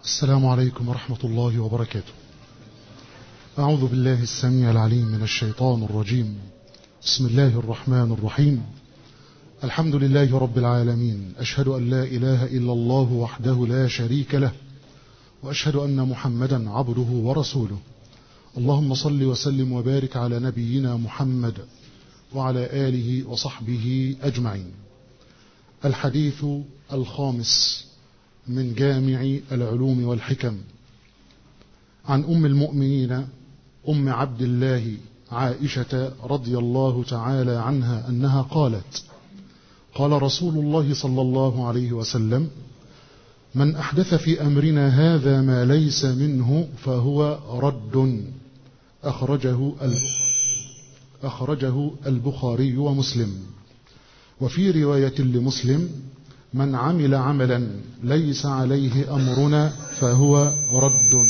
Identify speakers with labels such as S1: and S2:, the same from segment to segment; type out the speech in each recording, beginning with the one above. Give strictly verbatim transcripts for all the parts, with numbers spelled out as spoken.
S1: السلام عليكم ورحمة الله وبركاته. أعوذ بالله السميع العليم من الشيطان الرجيم. بسم الله الرحمن الرحيم. الحمد لله رب العالمين، أشهد أن لا إله إلا الله وحده لا شريك له، وأشهد أن محمدا عبده ورسوله. اللهم صل وسلم وبارك على نبينا محمد وعلى آله وصحبه أجمعين. الحديث الخامس من جامع العلوم والحكم، عن أم المؤمنين أم عبد الله عائشة رضي الله تعالى عنها أنها قالت: قال رسول الله صلى الله عليه وسلم: من أحدث في أمرنا هذا ما ليس منه فهو رد. أخرجه أخرجه البخاري ومسلم. وفي رواية لمسلم: من عمل عملا ليس عليه أمرنا فهو رد.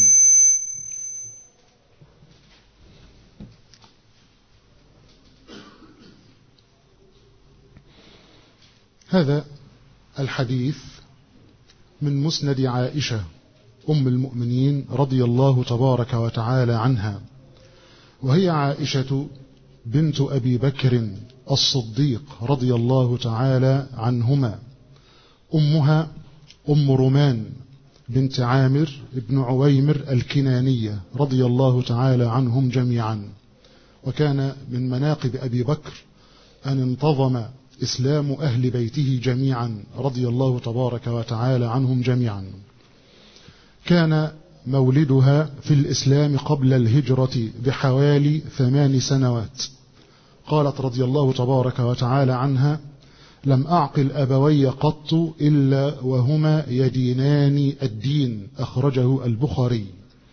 S1: هذا الحديث من مسند عائشة أم المؤمنين رضي الله تبارك وتعالى عنها، وهي عائشة بنت أبي بكر الصديق رضي الله تعالى عنهما. أمها أم رومان بنت عامر بن عويمر الكنانية رضي الله تعالى عنهم جميعا. وكان من مناقب أبي بكر أن انتظم إسلام أهل بيته جميعا رضي الله تبارك وتعالى عنهم جميعا. كان مولدها في الإسلام قبل الهجرة بحوالي ثمان سنوات. قالت رضي الله تبارك وتعالى عنها: لم أعقل أبوي قط إلا وهما يدينان الدين. أخرجه البخاري.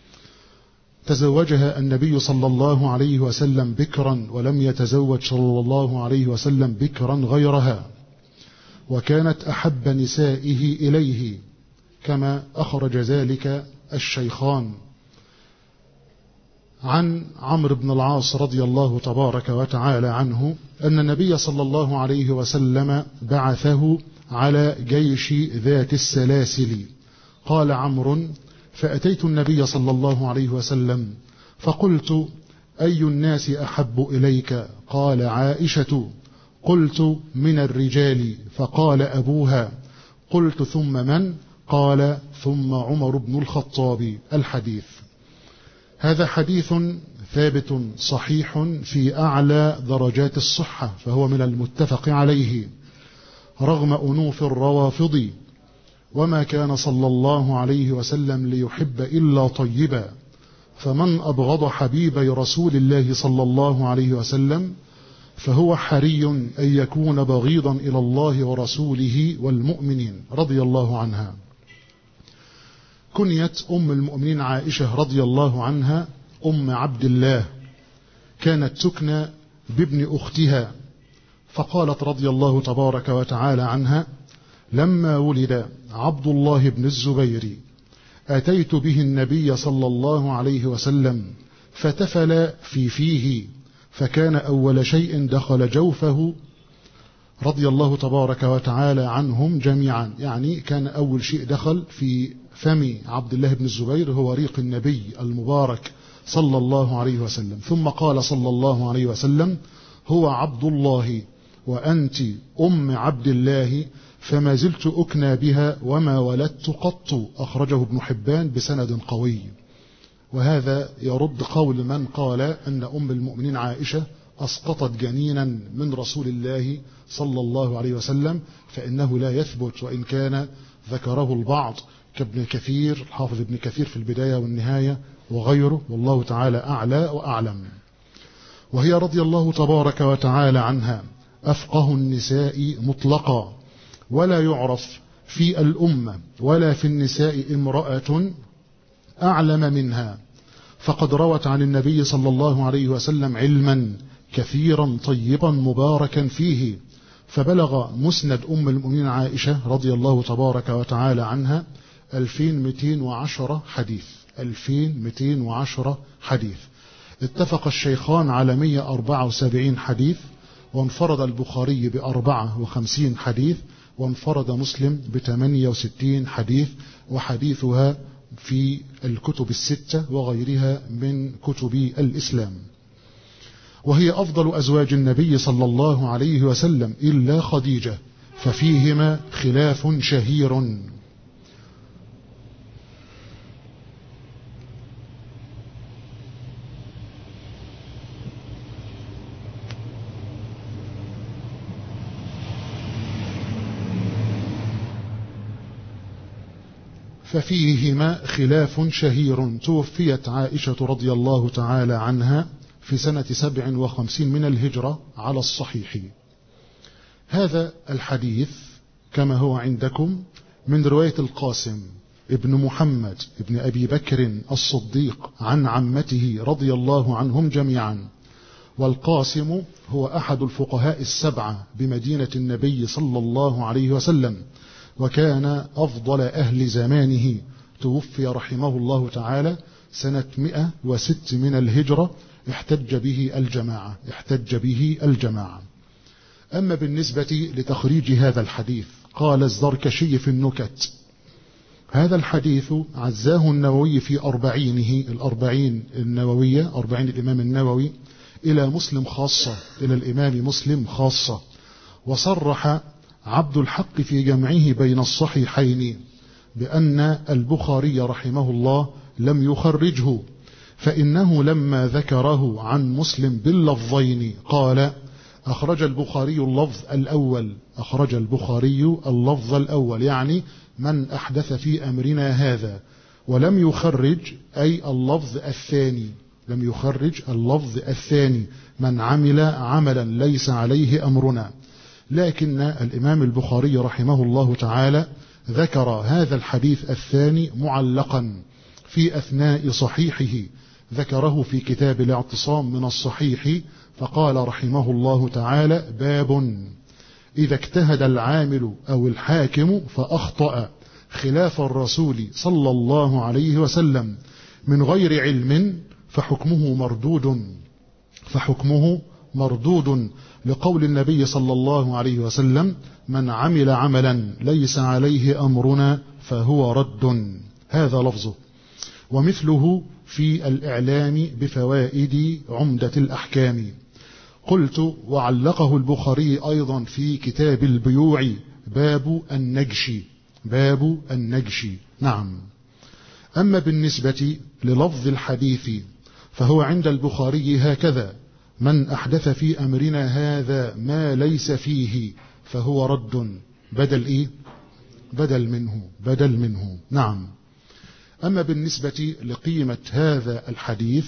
S1: تزوجها النبي صلى الله عليه وسلم بكرا، ولم يتزوج صلى الله عليه وسلم بكرا غيرها، وكانت أحب نسائه إليه، كما أخرج ذلك الشيخان عن عمرو بن العاص رضي الله تبارك وتعالى عنه أن النبي صلى الله عليه وسلم بعثه على جيش ذات السلاسل. قال عمرو: فأتيت النبي صلى الله عليه وسلم فقلت: أي الناس أحب إليك؟ قال: عائشة. قلت: من الرجال؟ فقال: أبوها. قلت: ثم من؟ قال: ثم عمر بن الخطاب. الحديث. هذا حديث ثابت صحيح في أعلى درجات الصحة، فهو من المتفق عليه رغم أنوف الروافض. وما كان صلى الله عليه وسلم ليحب إلا طيبا، فمن أبغض حبيبي رسول الله صلى الله عليه وسلم فهو حري أن يكون بغيضا إلى الله ورسوله والمؤمنين. رضي الله عنها. كنيت أم المؤمنين عائشة رضي الله عنها أم عبد الله، كانت تكنى بابن أختها. فقالت رضي الله تبارك وتعالى عنها: لما ولد عبد الله بن الزبير أتيت به النبي صلى الله عليه وسلم فتفل في فيه، فكان أول شيء دخل جوفه. رضي الله تبارك وتعالى عنهم جميعا، يعني كان أول شيء دخل في فم عبد الله بن الزبير هو ريق النبي المبارك صلى الله عليه وسلم. ثم قال صلى الله عليه وسلم: هو عبد الله وأنت أم عبد الله، فما زلت أكنى بها وما ولدت قط. أخرجه ابن حبان بسند قوي. وهذا يرد قول من قال أن أم المؤمنين عائشة أسقطت جنينا من رسول الله صلى الله عليه وسلم، فإنه لا يثبت، وإن كان ذكره البعض كابن كثير، الحافظ ابن كثير في البداية والنهاية وغيره، والله تعالى أعلى وأعلم. وهي رضي الله تبارك وتعالى عنها أفقه النساء مطلقا، ولا يعرف في الأمة ولا في النساء امرأة أعلم منها، فقد روت عن النبي صلى الله عليه وسلم علما كثيرا طيبا مباركا فيه. فبلغ مسند أم المؤمنين عائشة رضي الله تبارك وتعالى عنها ألفين ومئتين وعشرة حديث. ألفين ومئتين وعشرة حديث. اتفق الشيخان على مئة وأربعة وسبعين حديث، وانفرد البخاري بأربعة وخمسين حديث، وانفرد مسلم بثمانية وستين حديث، وحديثها في الكتب الستة وغيرها من كتب الإسلام، وهي أفضل أزواج النبي صلى الله عليه وسلم إلا خديجة، ففيهما خلاف شهير. ففيهما خلاف شهير. توفيت عائشة رضي الله تعالى عنها في سنة سبع وخمسين من الهجرة على الصحيح. هذا الحديث كما هو عندكم من رواية القاسم ابن محمد ابن أبي بكر الصديق عن عمته رضي الله عنهم جميعا. والقاسم هو أحد الفقهاء السبعة بمدينة النبي صلى الله عليه وسلم، وكان أفضل أهل زمانه. توفي رحمه الله تعالى سنة مئة وست من الهجرة. احتج به الجماعة احتج به الجماعة. أما بالنسبة لتخريج هذا الحديث، قال الزركشي في النكت: هذا الحديث عزاه النووي في أربعينه، الأربعين النووية، أربعين الإمام النووي، إلى مسلم خاصة، إلى الإمام مسلم خاصة. وصرح عبد الحق في جمعه بين الصحيحين بأن البخاري رحمه الله لم يخرجه، فإنه لما ذكره عن مسلم باللفظين قال: أخرج البخاري اللفظ الأول أخرج البخاري اللفظ الأول يعني من أحدث في أمرنا هذا، ولم يخرج أي اللفظ الثاني لم يخرج اللفظ الثاني من عمل عملا ليس عليه أمرنا. لكن الإمام البخاري رحمه الله تعالى ذكر هذا الحديث الثاني معلقا في أثناء صحيحه، ذكره في كتاب الاعتصام من الصحيح، فقال رحمه الله تعالى: باب إذا اجتهد العامل أو الحاكم فأخطأ خلاف الرسول صلى الله عليه وسلم من غير علم فحكمه مردود فحكمه مردود لقول النبي صلى الله عليه وسلم: من عمل عملا ليس عليه أمرنا فهو رد. هذا لفظه. ومثله في الإعلام بفوائد عمدة الأحكام. قلت: وعلقه البخاري أيضا في كتاب البيوع باب النجش باب النجش نعم. أما بالنسبة للفظ الحديث فهو عند البخاري هكذا: من أحدث في أمرنا هذا ما ليس فيه فهو رد، بدل إيه؟ بدل منه بدل منه نعم. أما بالنسبة لقيمة هذا الحديث،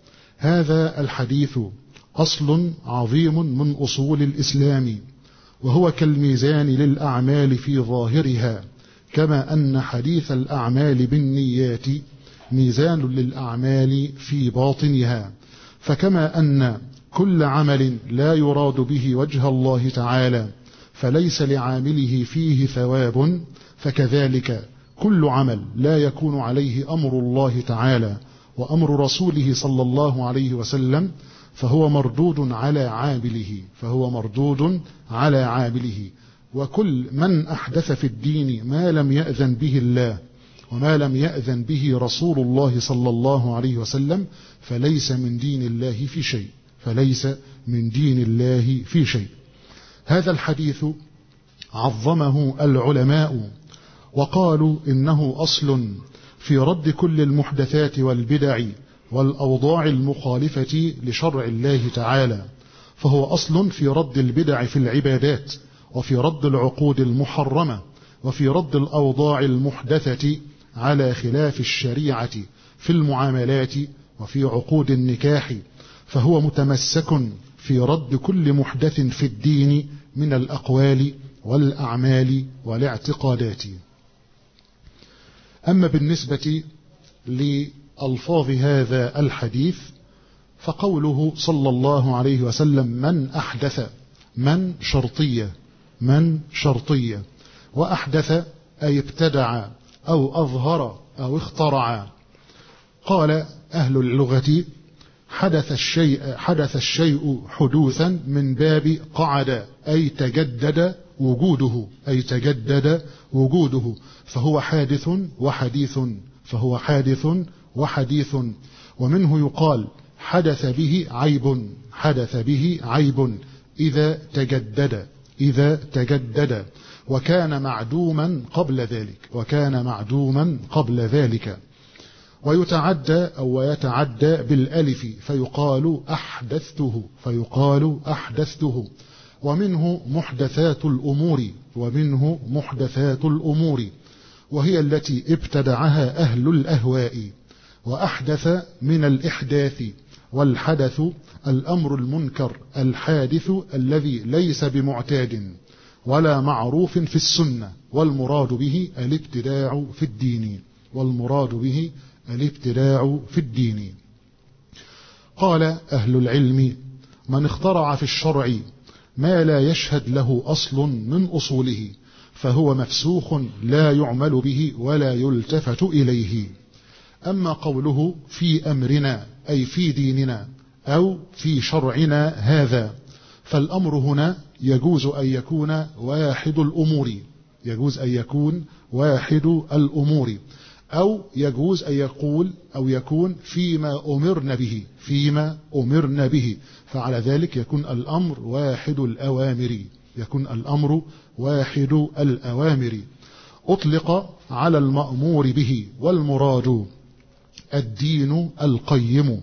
S1: هذا الحديث أصل عظيم من أصول الإسلام، وهو كالميزان للأعمال في ظاهرها، كما أن حديث الأعمال بالنيات ميزان للأعمال في باطنها. فكما أن كل عمل لا يراد به وجه الله تعالى فليس لعامله فيه ثواب، فكذلك كل عمل لا يكون عليه أمر الله تعالى وأمر رسوله صلى الله عليه وسلم فهو مردود على عامله فهو مردود على عامله. وكل من أحدث في الدين ما لم يأذن به الله وما لم يأذن به رسول الله صلى الله عليه وسلم فليس من دين الله في شيء فليس من دين الله في شيء. هذا الحديث عظمه العلماء وقالوا إنه أصل في رد كل المحدثات والبدع والأوضاع المخالفة لشرع الله تعالى، فهو أصل في رد البدع في العبادات، وفي رد العقود المحرمة، وفي رد الأوضاع المحدثة على خلاف الشريعة في المعاملات وفي عقود النكاح، فهو متمسك في رد كل محدث في الدين من الأقوال والأعمال والاعتقادات. أما بالنسبة لألفاظ هذا الحديث فقوله صلى الله عليه وسلم: من أحدث، من شرطية من شرطية وأحدث أي ابتدع أو أظهر أو اخترع. قال أهل اللغة: حدث الشيء حدث الشيء حدوثا من باب قعد أي تجدد وجوده أي تجدد وجوده فهو حادث وحديث فهو حادث وحديث. ومنه يقال حدث به عيب، حدث به عيب إذا تجدد، إذا تجدد، وكان معدوما قبل ذلك، وكان معدوما قبل ذلك. ويتعدى أو يتعدى بالألف فيقال أحدثته، فيقال أحدثته. ومنه محدثات الأمور، ومنه محدثات الأمور، وهي التي ابتدعها أهل الأهواء. وأحدث من الإحداث، والحدث الأمر المنكر الحادث الذي ليس بمعتاد ولا معروف في السنة، والمراد به الابتداع في الدين، والمراد به الابتداع في الدين. قال أهل العلم: من اخترع في الشرع ما لا يشهد له أصل من أصوله فهو مفسوخ لا يعمل به ولا يلتفت إليه. أما قوله في أمرنا أي في ديننا أو في شرعنا هذا، فالأمر هنا يجوز أن يكون واحد الأمور، يجوز أن يكون واحد الأمور، أو يجوز أن يقول أو يكون فيما أمرنا به، فيما أمرنا به، فعلى ذلك يكون الأمر واحد الأوامر، يكون الأمر واحد الأوامر. أطلق على المأمور به، والمراد الدين القيم.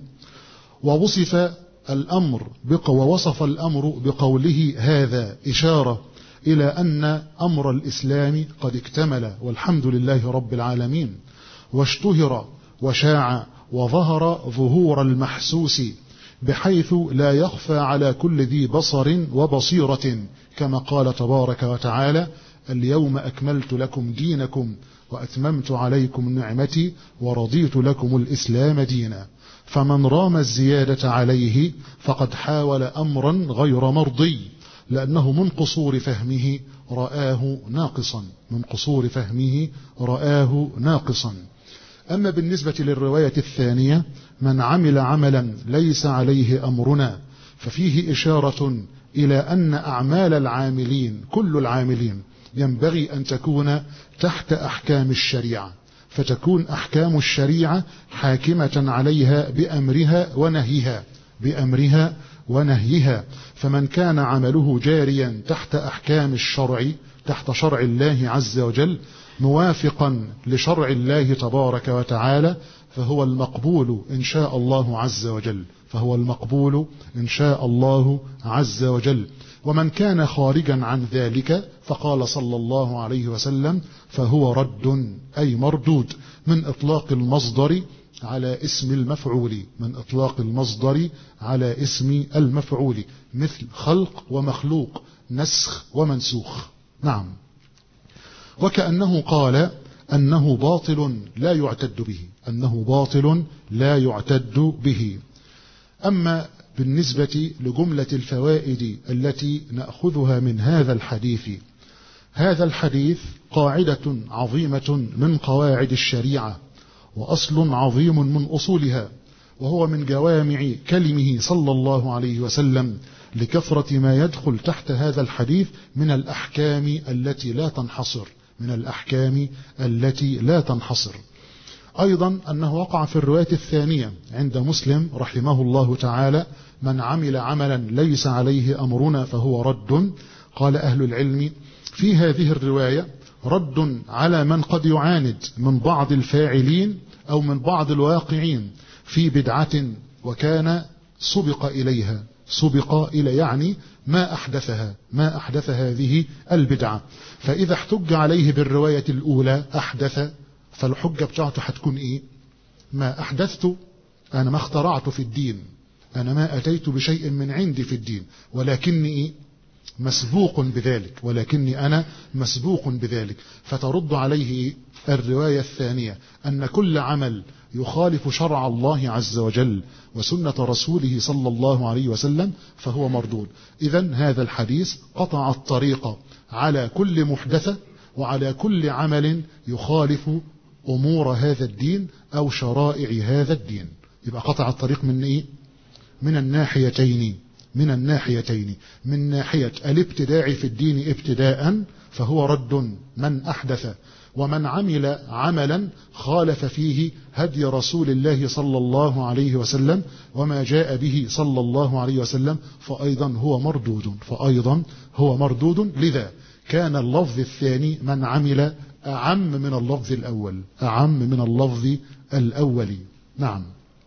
S1: ووصف الأمر ووصف الأمر بقوله هذا إشارة إلى أن أمر الإسلام قد اكتمل والحمد لله رب العالمين، واشتهر وشاع وظهر ظهور المحسوس، بحيث لا يخفى على كل ذي بصر وبصيرة، كما قال تبارك وتعالى: اليوم أكملت لكم دينكم وأتممت عليكم نعمتي ورضيت لكم الإسلام دينا. فمن رام الزيادة عليه فقد حاول أمرا غير مرضي، لأنه من قصور فهمه رآه ناقصا، من قصور فهمه رآه ناقصا. أما بالنسبة للرواية الثانية: من عمل عملا ليس عليه أمرنا، ففيه إشارة إلى أن أعمال العاملين كل العاملين ينبغي أن تكون تحت أحكام الشريعة، فتكون أحكام الشريعة حاكمة عليها بأمرها ونهيها، بأمرها ونهيها. فمن كان عمله جاريا تحت أحكام الشرع، تحت شرع الله عز وجل، موافقا لشرع الله تبارك وتعالى، فهو المقبول إن شاء الله عز وجل، فهو المقبول إن شاء الله عز وجل. ومن كان خارجا عن ذلك فقال صلى الله عليه وسلم: فهو رد أي مردود، من إطلاق المصدر على اسم المفعول، من إطلاق المصدر على اسم المفعول، مثل خلق ومخلوق، نسخ ومنسوخ. نعم. وكأنه قال أنه باطل لا يعتد به، أنه باطل لا يعتد به. أما بالنسبة لجملة الفوائد التي نأخذها من هذا الحديث، هذا الحديث قاعدة عظيمة من قواعد الشريعة، وأصل عظيم من أصولها، وهو من جوامع كلمه صلى الله عليه وسلم، لكثرة ما يدخل تحت هذا الحديث من الأحكام التي لا تنحصر، من الأحكام التي لا تنحصر. أيضا أنه وقع في الرواية الثانية عند مسلم رحمه الله تعالى: من عمل عملا ليس عليه أمرنا فهو رد. قال أهل العلم: في هذه الرواية رد على من قد يعاند من بعض الفاعلين أو من بعض الواقعين في بدعة وكان سبق إليها، سبق إلى يعني ما أحدثها، ما أحدث هذه البدعة. فإذا احتج عليه بالرواية الأولى أحدث، فالحجة بتاعته هتكون إيه؟ ما أحدثت، أنا ما اخترعت في الدين، أنا ما أتيت بشيء من عندي في الدين، ولكني إيه؟ مسبوق بذلك، ولكني أنا مسبوق بذلك. فترد عليه الرواية الثانية أن كل عمل يخالف شرع الله عز وجل وسنة رسوله صلى الله عليه وسلم فهو مردود. إذن هذا الحديث قطع الطريق على كل محدثة وعلى كل عمل يخالف أمور هذا الدين أو شرائع هذا الدين. يبقى قطع الطريق من إيه؟ من الناحيتين، من الناحيتين، من ناحية الابتداع في الدين ابتداء فهو رد من أحدث، ومن عمل عملا خالف فيه هدي رسول الله صلى الله عليه وسلم وما جاء به صلى الله عليه وسلم فأيضا هو مردود فأيضا هو مردود لذا كان اللفظ الثاني من عمل أعم من اللفظ الأول أعم من اللفظ الأول. نعم.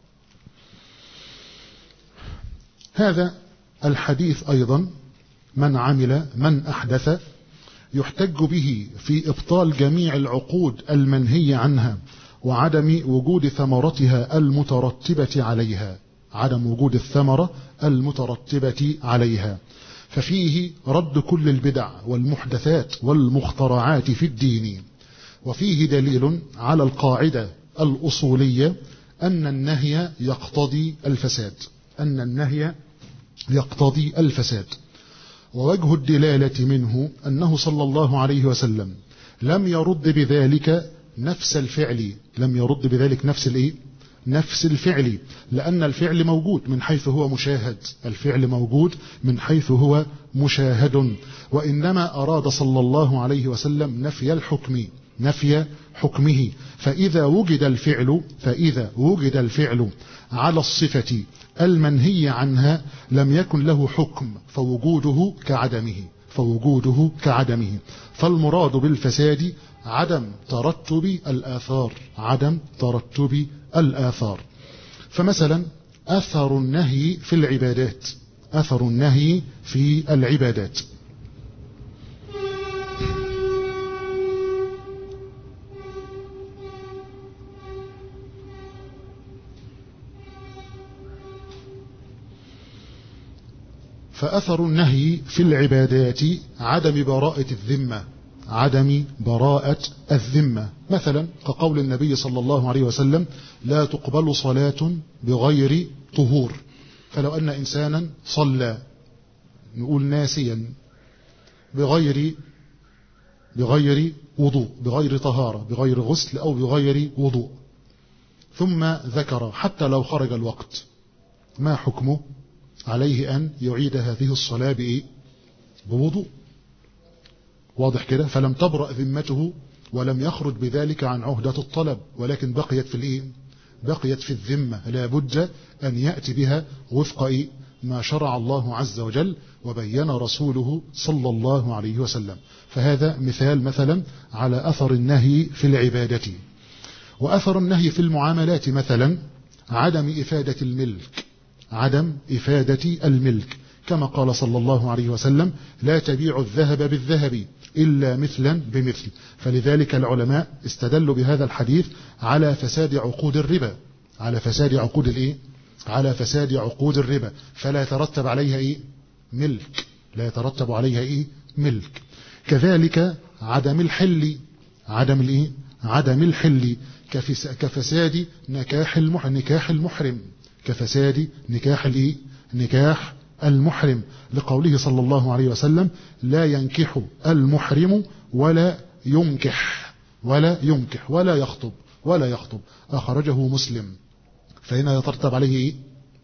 S1: هذا الحديث أيضا من عمل من أحدث يحتج به في إبطال جميع العقود المنهي عنها وعدم وجود ثمرتها المترتبة عليها عدم وجود الثمرة المترتبة عليها ففيه رد كل البدع والمحدثات والمخترعات في الدين. وفيه دليل على القاعدة الأصولية أن النهي يقتضي الفساد أن النهي يقتضي الفساد. ووجه الدلالة منه أنه صلى الله عليه وسلم لم يرد بذلك نفس الفعل لم يرد بذلك نفس الإيه؟ نفس الفعل لأن الفعل موجود من حيث هو مشاهد الفعل موجود من حيث هو مشاهد وإنما أراد صلى الله عليه وسلم نفي الحكم نفي حكمه فإذا وجد الفعل فإذا وجد الفعل على الصفة المنهي عنها لم يكن له حكم فوجوده كعدمه فوجوده كعدمه فالمراد بالفساد عدم ترتب الآثار عدم ترتب الآثار. فمثلا أثر النهي في العبادات أثر النهي في العبادات فأثر النهي في العبادات عدم براءة الذمة عدم براءة الذمة مثلا كقول النبي صلى الله عليه وسلم لا تقبل صلاة بغير طهور فلو أن إنسانا صلى نقول ناسيا بغير بغير وضوء بغير طهارة بغير غسل أو بغير وضوء ثم ذكر حتى لو خرج الوقت ما حكمه عليه أن يعيد هذه الصلاة بإيه؟ بوضوء واضح كده فلم تبرأ ذمته ولم يخرج بذلك عن عهدة الطلب ولكن بقيت في الإيه؟ بقيت في الذمة لا بد أن يأتي بها وفق إيه؟ ما شرع الله عز وجل وبين رسوله صلى الله عليه وسلم. فهذا مثال مثلا على أثر النهي في العبادة. وأثر النهي في المعاملات مثلا عدم إفادة الملك عدم إفادة الملك كما قال صلى الله عليه وسلم لا تبيع الذهب بالذهب إلا مثلا بمثل. فلذلك العلماء استدلوا بهذا الحديث على فساد عقود الربا على فساد عقود الإيه؟ على فساد عقود الربا فلا يترتب عليها إيه؟ ملك لا يترتب عليها إيه؟ ملك. كذلك عدم الحل عدم الإيه؟ عدم الحل كفساد نكاح المحرم نكاح المحرم كفساد نكاح الإيه؟ نكاح المحرم لقوله صلى الله عليه وسلم لا ينكح المحرم ولا ينكح ولا ينكح ولا يخطب ولا يخطب أخرجه مسلم. فهنا يترتب عليه إيه؟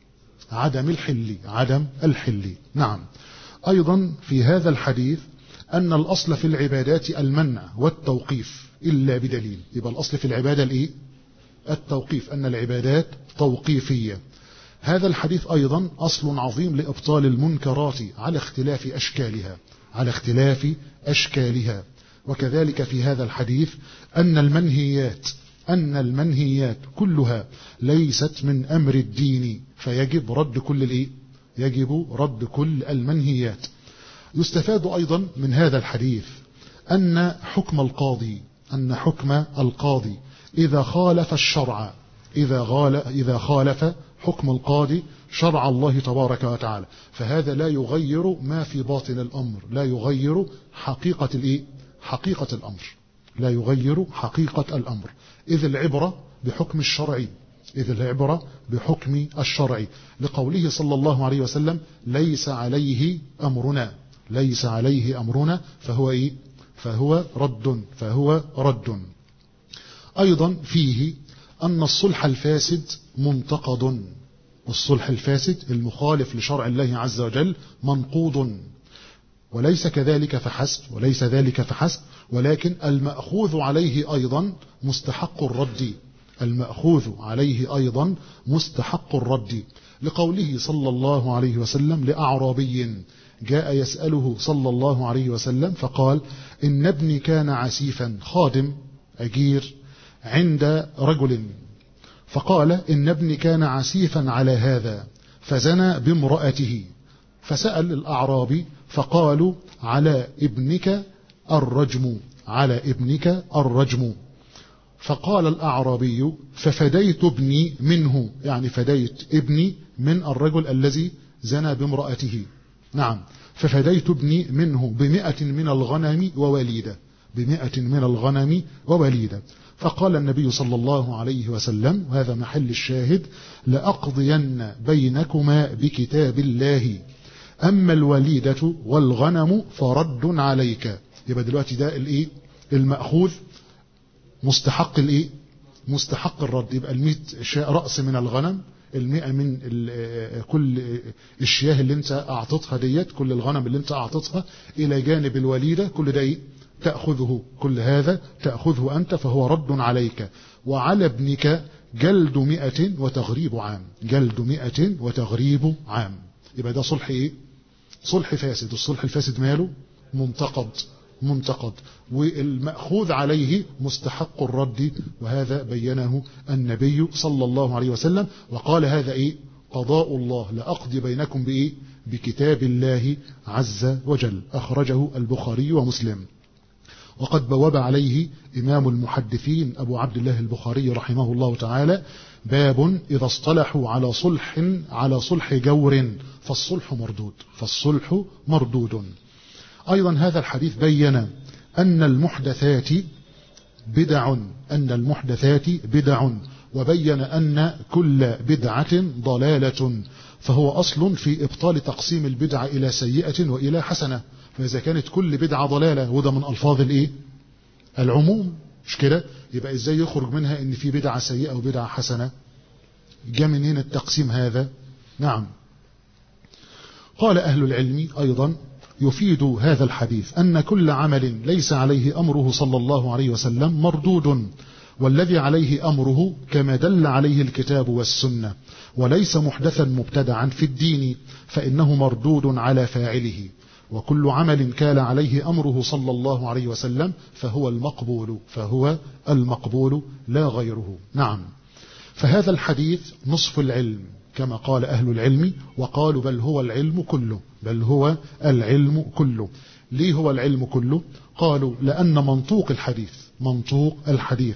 S1: عدم الحل عدم الحل. نعم. أيضا في هذا الحديث أن الأصل في العبادات المنع والتوقيف إلا بدليل. يبقى الأصل في العبادة الإيه؟ التوقيف أن العبادات توقيفية. هذا الحديث أيضا أصل عظيم لإبطال المنكرات على اختلاف أشكالها على اختلاف أشكالها. وكذلك في هذا الحديث أن المنهيات أن المنهيات كلها ليست من أمر الدين فيجب رد كل الإيه؟ يجب رد كل المنهيات. يستفاد أيضا من هذا الحديث أن حكم القاضي أن حكم القاضي إذا خالف الشرع إذا غال إذا خالف حكم القاضي شرع الله تبارك وتعالى فهذا لا يغير ما في باطن الأمر لا يغير حقيقة الإيه؟ حقيقة الأمر لا يغير حقيقة الأمر إذ العبرة بحكم الشرع إذ العبرة بحكم الشرع لقوله صلى الله عليه وسلم ليس عليه أمرنا ليس عليه أمرنا فهو إيه؟ فهو رد فهو رد. أيضا فيه أن الصلح الفاسد منتقد والصلح الفاسد المخالف لشرع الله عز وجل منقوض وليس كذلك فحسب وليس ذلك فحسب ولكن المأخوذ عليه أيضا مستحق الرد، المأخوذ عليه أيضا مستحق الرد، لقوله صلى الله عليه وسلم لأعرابي جاء يسأله صلى الله عليه وسلم فقال إن ابني كان عسيفا، خادم أجير عند رجل، فقال إن ابني كان عسيفا على هذا فزنى بامرأته، فسأل الأعرابي فقالوا على ابنك الرجم، على ابنك الرجم. فقال الأعرابي ففديت ابني منه، يعني فديت ابني من الرجل الذي زنى بامرأته. نعم، ففديت ابني منه بمئة من الغنم ووليدة، بمئة من الغنم ووليدة. فقال النبي صلى الله عليه وسلم، وهذا محل الشاهد، لأقضين بينكما بكتاب الله، أما الوليدة والغنم فرد عليك. يبقى دلوقتي ده الايه المأخوذ مستحق الايه مستحق الرد. يبقى المئة شاء رأس من الغنم، المئة من كل الشياه اللي انت اعطتها ديت، كل الغنم اللي انت اعطتها، الى جانب الوليدة، كل ده ايه تأخذه، كل هذا تأخذه أنت، فهو رد عليك. وعلى ابنك جلد مئة وتغريب عام، جلد مئة وتغريب عام. يبقى ده صلح ايه صلح فاسد، الصلح الفاسد ماله منتقد، منتقد، والمأخوذ عليه مستحق الرد، وهذا بينه النبي صلى الله عليه وسلم، وقال هذا ايه قضاء الله، لأقضي بينكم بايه بكتاب الله عز وجل. أخرجه البخاري ومسلم. وقد بواب عليه إمام المحدثين أبو عبد الله البخاري رحمه الله تعالى باب إذا اصطلحوا على صلح على صلح جور فالصلح مردود، فالصلح مردود. أيضا هذا الحديث بين أن المحدثات بدع، أن المحدثات بدع، وبين أن كل بدعة ضلالة، فهو أصل في إبطال تقسيم البدعة إلى سيئة وإلى حسنة. فإذا كانت كل بدعة ضلالة، وده من ألفاظ الإيه العموم، مش كده؟ يبقى إزاي يخرج منها إن في بدعة سيئة وبدعة حسنة؟ جاء من هنا التقسيم هذا. نعم. قال أهل العلم أيضا يفيد هذا الحديث أن كل عمل ليس عليه أمره صلى الله عليه وسلم مردود، والذي عليه أمره كما دل عليه الكتاب والسنة، وليس محدثا مبتدعا في الدين فإنه مردود على فاعله، وكل عمل كان عليه أمره صلى الله عليه وسلم فهو المقبول، فهو المقبول لا غيره. نعم. فهذا الحديث نصف العلم كما قال أهل العلم، وقالوا بل هو العلم كله، بل هو العلم كله. ليه هو العلم كله؟ قالوا لأن منطوق الحديث، منطوق الحديث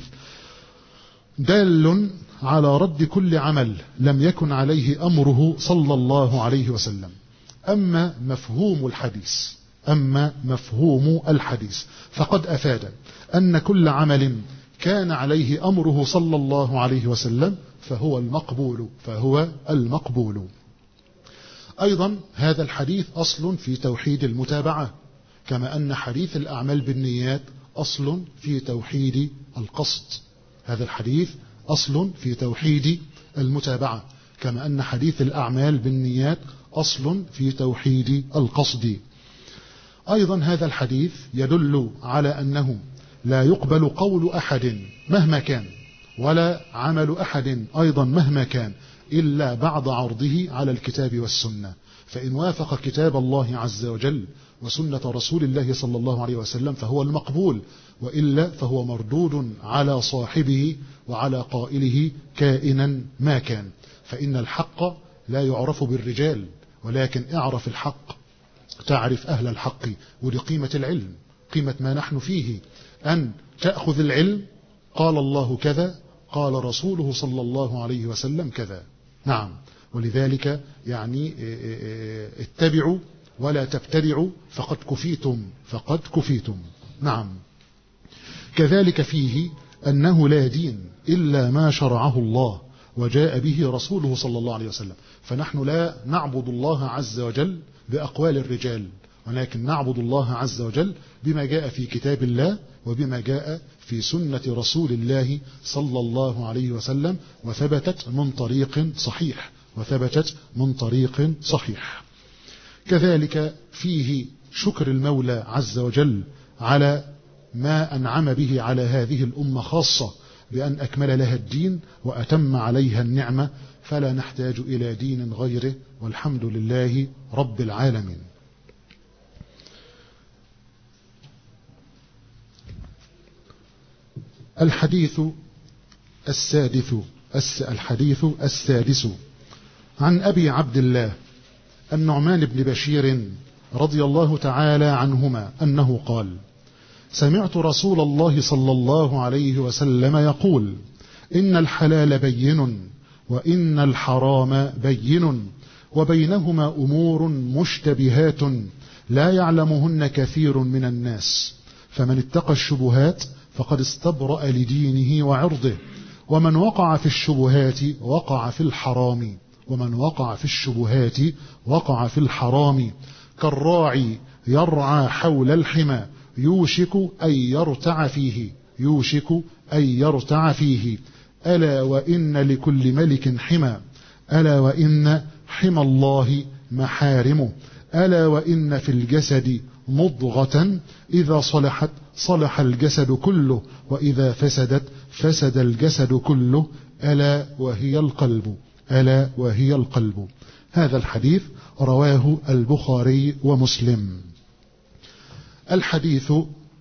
S1: دال على رد كل عمل لم يكن عليه أمره صلى الله عليه وسلم. أما مفهوم الحديث أما مفهوم الحديث فقد أفاد أن كل عمل كان عليه أمره صلى الله عليه وسلم فهو المقبول، فهو المقبول. أيضا هذا الحديث أصل في توحيد المتابعة، كما أن حديث الأعمال بالنيات أصل في توحيد القصد. هذا الحديث أصل في توحيد المتابعة، كما أن حديث الأعمال بالنيات أصل في توحيد القصد. أيضا هذا الحديث يدل على أنه لا يقبل قول أحد مهما كان، ولا عمل أحد أيضا مهما كان، إلا بعد عرضه على الكتاب والسنة. فإن وافق كتاب الله عز وجل وسنة رسول الله صلى الله عليه وسلم فهو المقبول، وإلا فهو مردود على صاحبه وعلى قائله كائنا ما كان. فإن الحق لا يعرف بالرجال، ولكن اعرف الحق تعرف أهل الحق. ولقيمة العلم، قيمة ما نحن فيه، أن تأخذ العلم قال الله كذا، قال رسوله صلى الله عليه وسلم كذا. نعم. ولذلك يعني اتبعوا ولا تبتدعوا فقد كفيتم، فقد كفيتم. نعم. كذلك فيه أنه لا دين إلا ما شرعه الله وجاء به رسوله صلى الله عليه وسلم. فنحن لا نعبد الله عز وجل بأقوال الرجال، ولكن نعبد الله عز وجل بما جاء في كتاب الله وبما جاء في سنة رسول الله صلى الله عليه وسلم، وثبتت من طريق صحيح، وثبتت من طريق صحيح. كذلك فيه شكر المولى عز وجل على ما أنعم به على هذه الأمة خاصة بأن أكمل لها الدين وأتم عليها النعمة، فلا نحتاج إلى دين غيره، والحمد لله رب العالمين. الحديث السادس الحديث السادس عن أبي عبد الله النعمان بن بشير رضي الله تعالى عنهما أنه قال: سمعت رسول الله صلى الله عليه وسلم يقول: إن الحلال بين وإن الحرام بين وبينهما أمور مشتبهات لا يعلمهن كثير من الناس، فمن اتقى الشبهات فقد استبرأ لدينه وعرضه، ومن وقع في الشبهات وقع في الحرام ومن وقع في الشبهات وقع في الحرام كالراعي يرعى حول الحمى يوشك أن يرتع فيه يوشك أن يرتع فيه ألا وإن لكل ملك حمى ألا وإن حمى الله محارمه ألا وإن في الجسد مضغة إذا صلحت صلح الجسد كله وإذا فسدت فسد الجسد كله ألا وهي القلب ألا وهي القلب. هذا الحديث رواه البخاري ومسلم. الحديث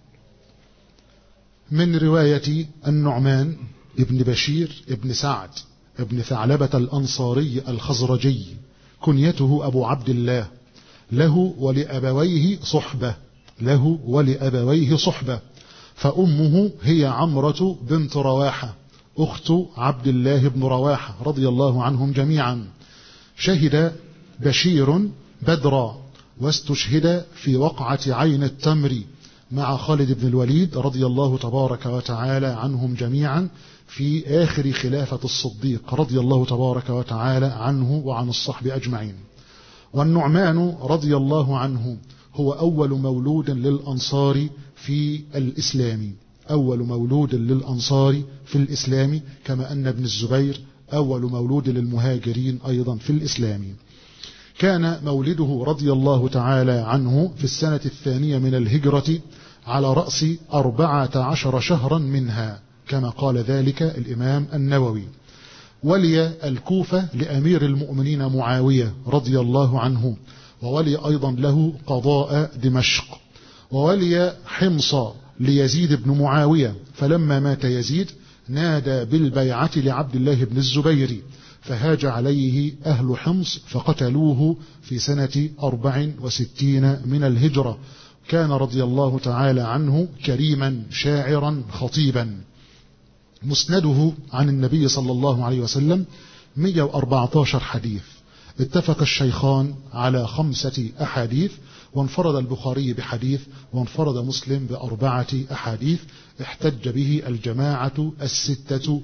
S1: من رواية النعمان ابن بشير ابن سعد ابن ثعلبة الأنصاري الخزرجي، كنيته أبو عبد الله، له ولأبويه صحبة له ولأبويه صحبة فأمه هي عمرة بنت رواحة أخت عبد الله بن رواحة رضي الله عنهم جميعا. شهد بشير بدرا واستشهد في وقعة عين التمر مع خالد بن الوليد رضي الله تبارك وتعالى عنهم جميعا في آخر خلافة الصديق رضي الله تبارك وتعالى عنه وعن الصحب أجمعين. والنعمان رضي الله عنه هو أول مولود للأنصار في الإسلام أول مولود للأنصار في الإسلام كما أن ابن الزبير أول مولود للمهاجرين أيضا في الإسلام. كان مولده رضي الله تعالى عنه في السنة الثانية من الهجرة على رأس أربعة عشر شهرا منها كما قال ذلك الإمام النووي. ولي الكوفة لأمير المؤمنين معاوية رضي الله عنه، وولي أيضا له قضاء دمشق، وولي حمص ليزيد بن معاوية، فلما مات يزيد نادى بالبيعة لعبد الله بن الزبير فهاج عليه أهل حمص فقتلوه في سنة أربع وستين من الهجرة. كان رضي الله تعالى عنه كريما شاعرا خطيبا. مسنده عن النبي صلى الله عليه وسلم مئة وأربعة عشر حديث. اتفق الشيخان على خمسة أحاديث، وانفرد البخاري بحديث وانفرد مسلم بأربعة أحاديث احتج به الجماعة الستة،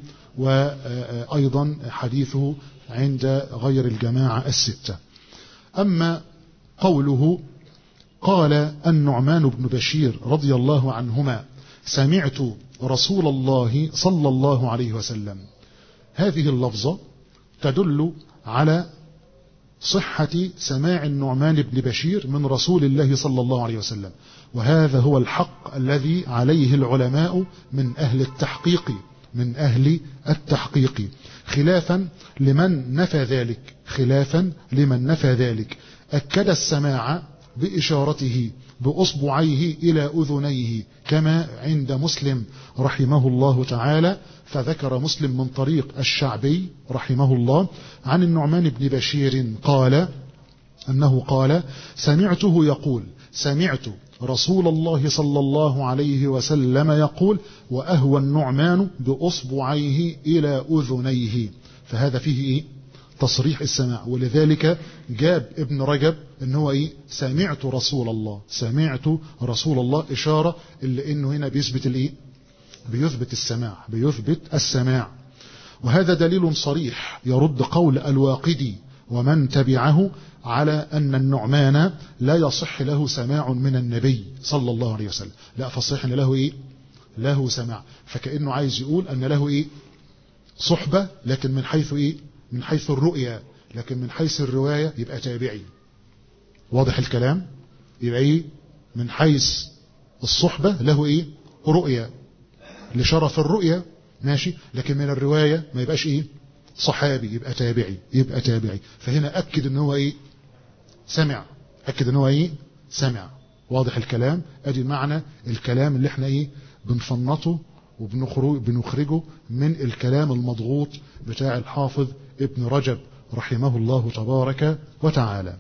S1: وأيضا حديثه عند غير الجماعة الستة. أما قوله قال النعمان بن بشير رضي الله عنهما سمعت رسول الله صلى الله عليه وسلم، هذه اللفظة تدل على صحة سماع النعمان بن بشير من رسول الله صلى الله عليه وسلم، وهذا هو الحق الذي عليه العلماء من أهل التحقيق من أهل التحقيق خلافا لمن نفى ذلك خلافا لمن نفى ذلك. أكد السماع بإشارته بأصبعيه إلى أذنيه كما عند مسلم رحمه الله تعالى، فذكر مسلم من طريق الشعبي رحمه الله عن النعمان بن بشير قال أنه قال سمعته يقول سمعت رسول الله صلى الله عليه وسلم يقول وأهوى النعمان بأصبعيه إلى أذنيه. فهذا فيه إيه؟ تصريح السماع، ولذلك جاب ابن رجب ان هو ايه سمعت رسول الله سمعت رسول الله إشارة اللي انه هنا بيثبت الايه بيثبت السماع بيثبت السماع وهذا دليل صريح يرد قول الواقدي ومن تبعه على أن النعمان لا يصح له سماع من النبي صلى الله عليه وسلم، لا فصيح أن له إيه له سماع، فكأنه عايز يقول أن له إيه صحبة، لكن من حيث إيه من حيث الرؤية، لكن من حيث الرواية يبقى تابعي. واضح الكلام؟ يبقى إيه من حيث الصحبة له إيه رؤية لشرف الرؤية ماشي، لكن من الرواية ما يبقاش إيه صحابي، يبقى تابعي يبقى تابعي. فهنا أكد إن هو إيه سمع، أكد إن هو إيه سمع. واضح الكلام؟ أدي معنى الكلام اللي احنا إيه بنفنطه وبنخرجه من الكلام المضغوط بتاع الحافظ ابن رجب رحمه الله تبارك وتعالى.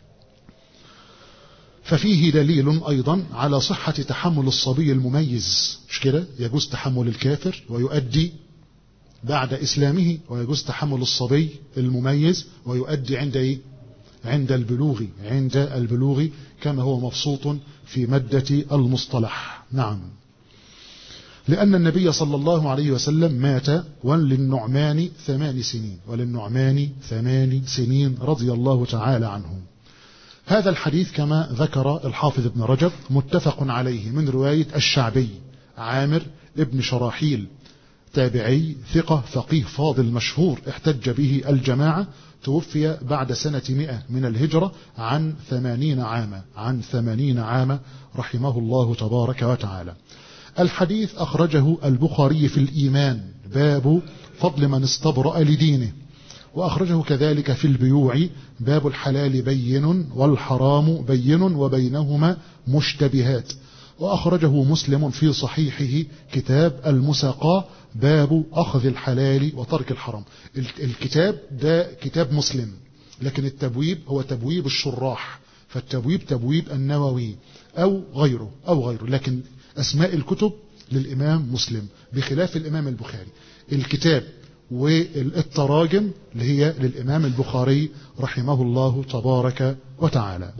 S1: ففيه دليل أيضا على صحة تحمل الصبي المميز، مش كده؟ يجوز تحمل الكافر ويؤدي بعد إسلامه، ويجوز تحمل الصبي المميز ويؤدي عند إيه؟ عند البلوغ، عند البلوغ كما هو مبسوط في مادة المصطلح. نعم، لأن النبي صلى الله عليه وسلم مات وللنعمان ثمان سنين، وللنعمان ثمان سنين رضي الله تعالى عنه. هذا الحديث كما ذكر الحافظ ابن رجب متفق عليه من رواية الشعبي عامر ابن شراحيل، تابعي ثقة فقيه فاضل مشهور، احتج به الجماعة، توفي بعد سنة مئة من الهجرة عن ثمانين عاما، عن ثمانين عاما رحمه الله تبارك وتعالى. الحديث أخرجه البخاري في الإيمان باب فضل من استبرأ لدينه، وأخرجه كذلك في البيوع باب الحلال بين والحرام بين وبينهما مشتبهات، وأخرجه مسلم في صحيحه كتاب المساقاة باب أخذ الحلال وترك الحرام. الكتاب ده كتاب مسلم، لكن التبويب هو تبويب الشراح، فالتبويب تبويب النووي أو غيره أو غيره، لكن أسماء الكتب للإمام مسلم بخلاف الإمام البخاري. الكتاب والتراجم اللي هي للإمام البخاري رحمه الله تبارك وتعالى.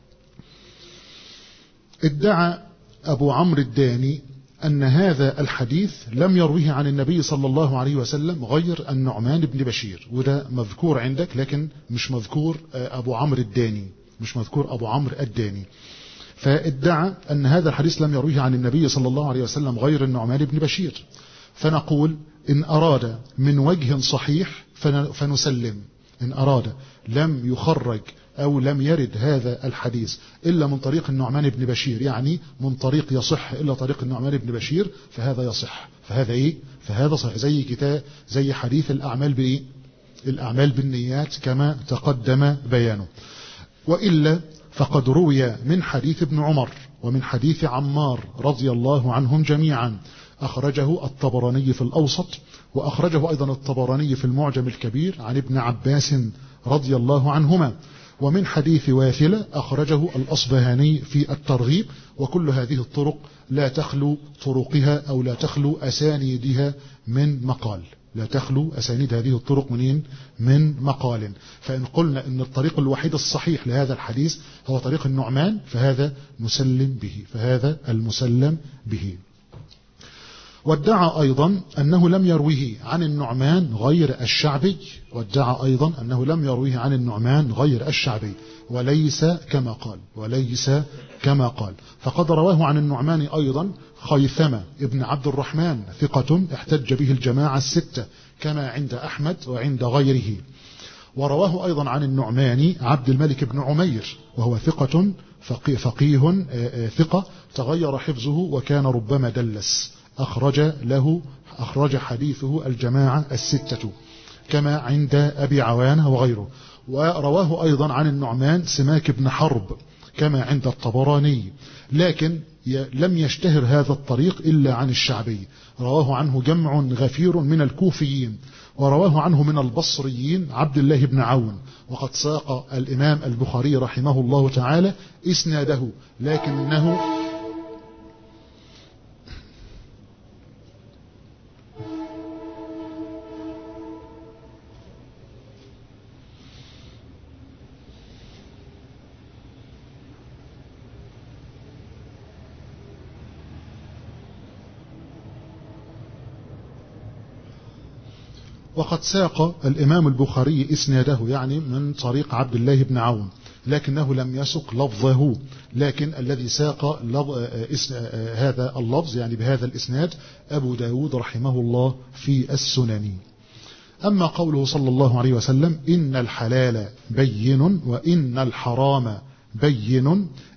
S1: ادعى أبو عمرو الداني أن هذا الحديث لم يرويه عن النبي صلى الله عليه وسلم غير النعمان بن بشير، وده مذكور عندك لكن مش مذكور أبو عمرو الداني، مش مذكور أبو عمرو الداني. فادعى أن هذا الحديث لم يرويه عن النبي صلى الله عليه وسلم غير النعمان بن بشير. فنقول إن أراد من وجه صحيح فنسلم، إن أراد لم يخرج أو لم يرد هذا الحديث إلا من طريق النعمان بن بشير، يعني من طريق يصح إلا طريق النعمان بن بشير، فهذا يصح، فهذا إيه؟ فهذا صحيح، زي كتاب زي حديث الأعمال بإيه؟ الأعمال بالنيات كما تقدم بيانه. وإلا فقد روي من حديث ابن عمر ومن حديث عمار رضي الله عنهم جميعا، أخرجه الطبراني في الأوسط، وأخرجه أيضا الطبراني في المعجم الكبير عن ابن عباس رضي الله عنهما، ومن حديث واثلة أخرجه الأصبهاني في الترغيب. وكل هذه الطرق لا تخلو طرقها أو لا تخلو أسانيدها من مقال، لا تخلو أسانيد هذه الطرق منين؟ من مقال. فإن قلنا أن الطريق الوحيد الصحيح لهذا الحديث هو طريق النعمان فهذا مسلم به، فهذا المسلم به. وادعى أيضا أنه لم يرويه عن النعمان غير الشعبي، وادعى أيضا أنه لم يرويه عن النعمان غير الشعبي، وليس كما قال، وليس كما قال. فقد رواه عن النعمان أيضا خيثمة ابن عبد الرحمن ثقة احتج به الجماعة الستة كما عند أحمد وعند غيره. ورواه أيضا عن النعمان عبد الملك بن عمير وهو ثقة فقيه, فقيه ثقة تغير حفظه وكان ربما دلس، أخرج له أخرج حديثه الجماعة الستة كما عند أبي عوانة وغيره. ورواه أيضا عن النعمان سماك بن حرب كما عند الطبراني، لكن لم يشتهر هذا الطريق إلا عن الشعبي، رواه عنه جمع غفير من الكوفيين، ورواه عنه من البصريين عبد الله بن عون. وقد ساق الإمام البخاري رحمه الله تعالى إسناده، لكنه وقد ساق الإمام البخاري إسناده يعني من طريق عبد الله بن عون، لكنه لم يسق لفظه، لكن الذي ساق هذا اللفظ يعني بهذا الإسناد أبو داود رحمه الله في السنن. أما قوله صلى الله عليه وسلم إن الحلال بين وإن الحرام بين،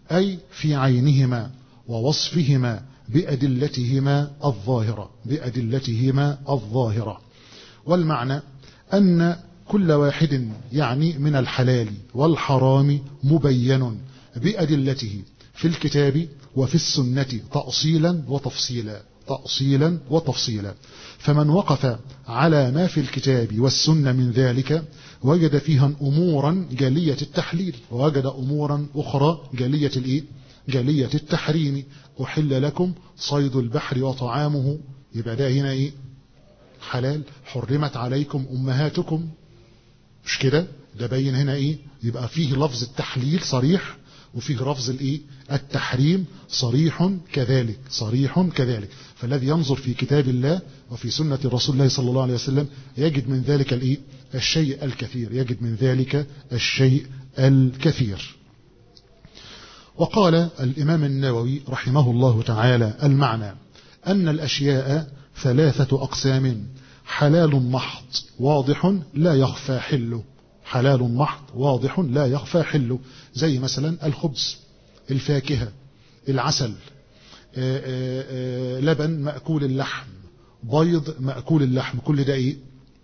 S1: أي في عينهما ووصفهما بأدلتهما الظاهرة بأدلتهما الظاهرة. والمعنى أن كل واحد يعني من الحلال والحرام مبين بأدلته في الكتاب وفي السنة تأصيلا وتفصيلا تأصيلا وتفصيلا. فمن وقف على ما في الكتاب والسنة من ذلك وجد فيها أمورا جالية التحليل ووجد أمورا أخرى جالية الإيه؟ جالية التحريم. أحل لكم صيد البحر وطعامه، يبقى ده هنا إيه؟ حلال. حرمت عليكم أمهاتكم، مش كده؟ ده بين هنا إيه؟ يبقى فيه لفظ التحليل صريح وفيه لفظ الإيه؟ التحريم صريح كذلك صريح كذلك. فالذي ينظر في كتاب الله وفي سنة رسول الله صلى الله عليه وسلم يجد من ذلك الإيه؟ الشيء الكثير يجد من ذلك الشيء الكثير. وقال الإمام النووي رحمه الله تعالى: المعنى أن الأشياء ثلاثة أقسام: حلال محض واضح لا يخفى حله حلال محض واضح لا يخفى حله، زي مثلا الخبز، الفاكهة، العسل، آآ آآ لبن مأكول اللحم، بيض مأكول اللحم، كل ده إيه؟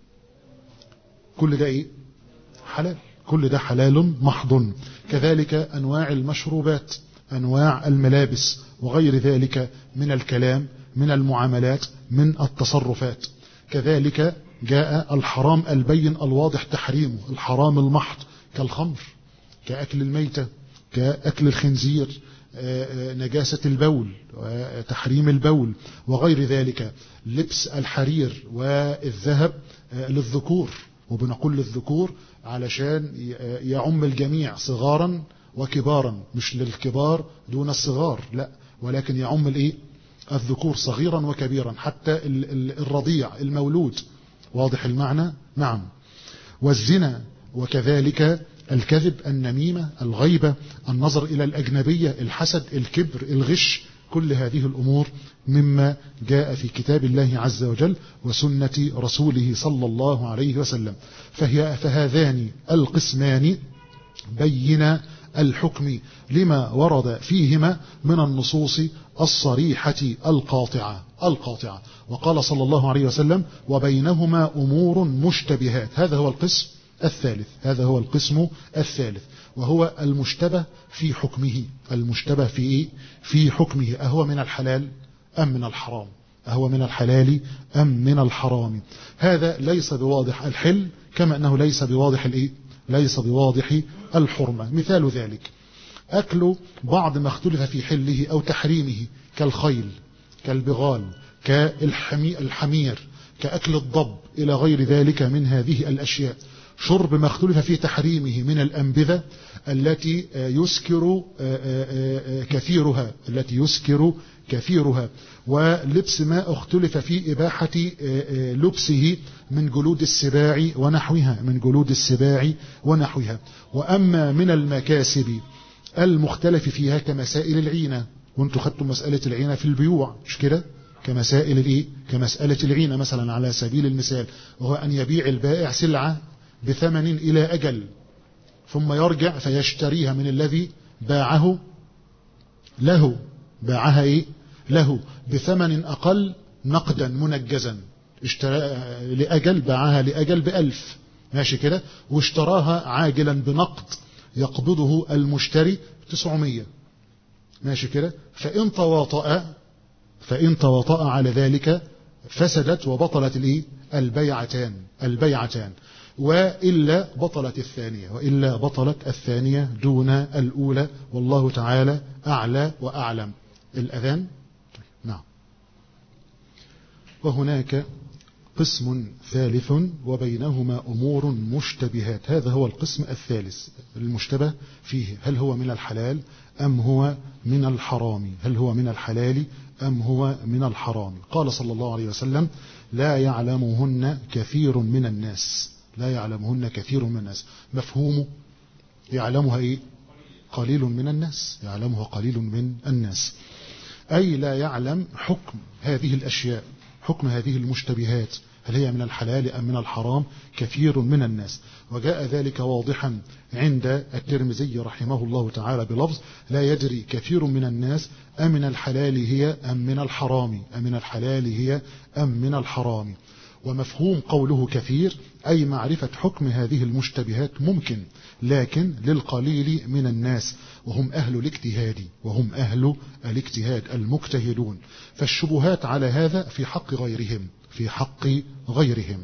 S1: كل ده إيه؟ حلال، كل ده حلال محض. كذلك أنواع المشروبات، أنواع الملابس، وغير ذلك من الكلام، من المعاملات، من التصرفات. كذلك جاء الحرام البين الواضح تحريمه، الحرام المحض كالخمر، كأكل الميتة، كأكل الخنزير، نجاسة البول، تحريم البول، وغير ذلك. لبس الحرير والذهب للذكور، وبنقول للذكور علشان يعم الجميع صغارا وكبارا، مش للكبار دون الصغار، لا، ولكن يعم الايه؟ الذكور صغيرا وكبيرا، حتى الرضيع المولود. واضح المعنى؟ نعم. والزنا، وكذلك الكذب، النميمة، الغيبة، النظر إلى الأجنبية، الحسد، الكبر، الغش، كل هذه الأمور مما جاء في كتاب الله عز وجل وسنة رسوله صلى الله عليه وسلم. فهي فهذان القسمان بين الحكم لما ورد فيهما من النصوص الصريحة القاطعة القاطعة. وقال صلى الله عليه وسلم: وبينهما أمور مشتبهات. هذا هو القسم الثالث هذا هو القسم الثالث وهو المشتبه في حكمه. المشتبه في إيه؟ في حكمه، أهو من الحلال أم من الحرام؟ أهو من الحلال أم من الحرام؟ هذا ليس بواضح الحل كما أنه ليس بواضح الإيه؟ ليس بواضح الحرمة. مثال ذلك أكل بعض ما اختلف في حله أو تحريمه، كالخيل، كالبغال، كالحمير، كأكل الضب، إلى غير ذلك من هذه الأشياء. شرب ما اختلف في تحريمه من الأنبذة التي يسكر كثيرها التي يسكر كثيرها ولبس ما اختلف في إباحة لبسه من جلود السباع ونحوها من جلود السباع ونحوها. وأما من المكاسب المختلف فيها كمسائل العينة، وانتم خدتم مسألة العينة في البيوع، مش كده؟ كمسائل الايه؟ كمسألة العينة مثلا على سبيل المثال، وهو أن يبيع البائع سلعة بثمن إلى أجل ثم يرجع فيشتريها من الذي باعه له باعها إيه؟ له بثمن أقل نقدا منجزا، اشترى لأجل، باعها لأجل بألف، ماشي كده، واشتراها عاجلا بنقد يقبضه المشتري تسعمية، ماشي كده. فإن تواطأ فإن تواطأ على ذلك فسدت وبطلت الإيه؟ البيعتان البيعتان وإلا بطلت الثانية وإلا بطلت الثانية دون الأولى، والله تعالى أعلى وأعلم. الأذان، نعم. وهناك قسم ثالث وبينهما أمور مشتبهات. هذا هو القسم الثالث المشتبه فيه، هل هو من الحلال أم هو من الحرام؟ هل هو من الحلال أم هو من الحرام؟ قال صلى الله عليه وسلم: لا يعلمهن كثير من الناس لا يعلمهن كثير من الناس. مفهومه يعلمها إيه؟ قليل من الناس يعلمها قليل من الناس، أي لا يعلم حكم هذه الأشياء، حكم هذه المشتبهات هل هي من الحلال أم من الحرام؟ كثير من الناس. وجاء ذلك واضحا عند الترمذي رحمه الله تعالى بلفظ لا يدري كثير من الناس أمن الحلال هي أم من الحرام، أمن الحلال هي أم من الحرام. ومفهوم قوله كثير أي معرفة حكم هذه المشتبهات ممكن، لكن للقليل من الناس، وهم أهل الاجتهاد، وهم أهل الاجتهاد المجتهدون. فالشبهات على هذا في حق غيرهم، في حق غيرهم.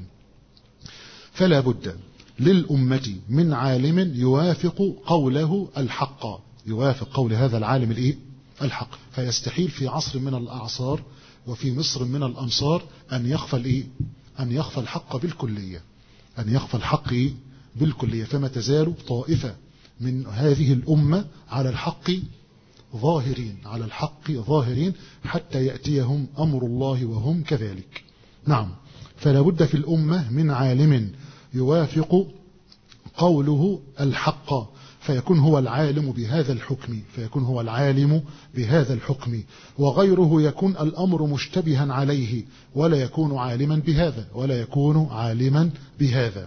S1: فلا بد للأمة من عالم يوافق قوله الحق، يوافق قول هذا العالم الإيه؟ الحق. فيستحيل في عصر من الأعصار وفي مصر من الأمصار أن يخفى الإيه؟ أن يخفى الحق بالكلية، أن يخفى الحق بالكلية. فما تزال طائفة من هذه الأمة على الحق ظاهرين، على الحق ظاهرين حتى يأتيهم أمر الله وهم كذلك. نعم. فلا بد في الأمة من عالم يوافق قوله الحق، فيكون هو العالم بهذا الحكم، فيكون هو العالم بهذا الحكم، وغيره يكون الأمر مشتبها عليه ولا يكون عالما بهذا، ولا يكون عالما بهذا.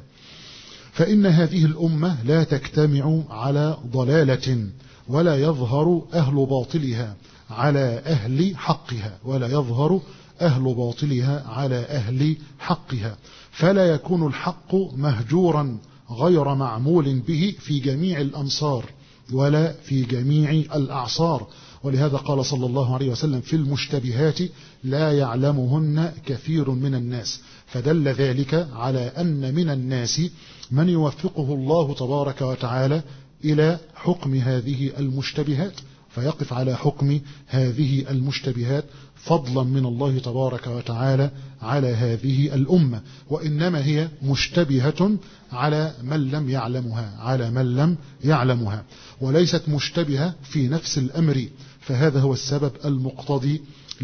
S1: فإن هذه الأمة لا تجتمع على ضلالة، ولا يظهر أهل باطلها على أهل حقها، ولا يظهر أهل باطلها على أهل حقها. فلا يكون الحق مهجورا غير معمول به في جميع الأمصار ولا في جميع الأعصار. ولهذا قال صلى الله عليه وسلم في المشتبهات لا يعلمهن كثير من الناس. فدل ذلك على أن من الناس من يوفقه الله تبارك وتعالى إلى حكم هذه المشتبهات، فيقف على حكم هذه المشتبهات فضلا من الله تبارك وتعالى على هذه الأمة. وإنما هي مشتبهة على من لم يعلمها، على من لم يعلمها، وليست مشتبهة في نفس الأمر. فهذا هو السبب المقتضي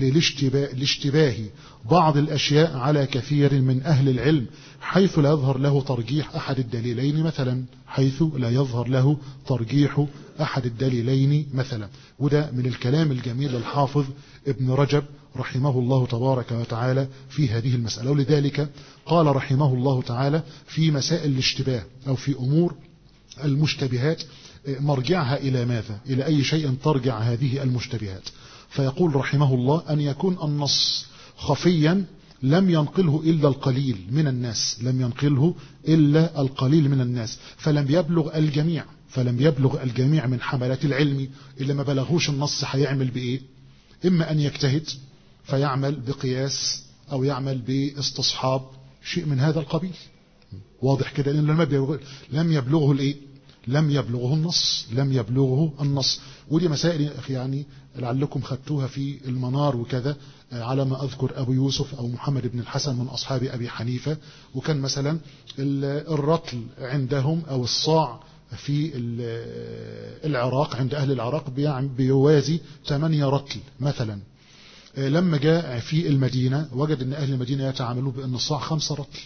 S1: للاشتباه بعض الأشياء على كثير من أهل العلم، حيث لا يظهر له ترجيح أحد الدليلين مثلا، حيث لا يظهر له ترجيح أحد الدليلين مثلا. وده من الكلام الجميل الحافظ ابن رجب رحمه الله تبارك وتعالى في هذه المسألة. ولذلك قال رحمه الله تعالى في مسائل الاشتباه أو في أمور المشتبهات مرجعها إلى ماذا؟ إلى أي شيء ترجع هذه المشتبهات؟ فيقول رحمه الله أن يكون النص خفيا لم ينقله إلا القليل من الناس، لم ينقله إلا القليل من الناس، فلم يبلغ الجميع، فلم يبلغ الجميع من حملات العلم. إلا ما بلغوش النص هيعمل بإيه؟ إما أن يجتهد فيعمل بقياس أو يعمل باستصحاب شيء من هذا القبيل. واضح كده؟ لأن لم يبلغه الإيه؟ لم يبلغه النص، لم يبلغه النص. ودي مسائل يعني لعلكم خدتوها في المنار وكذا، على ما أذكر أبو يوسف أو محمد بن الحسن من أصحاب أبي حنيفة، وكان مثلا الرطل عندهم أو الصاع في العراق عند أهل العراق بيوازي ثمانية رطل مثلا. لما جاء في المدينة وجد أن أهل المدينة يتعاملون بأن الصاع خمسة رطل.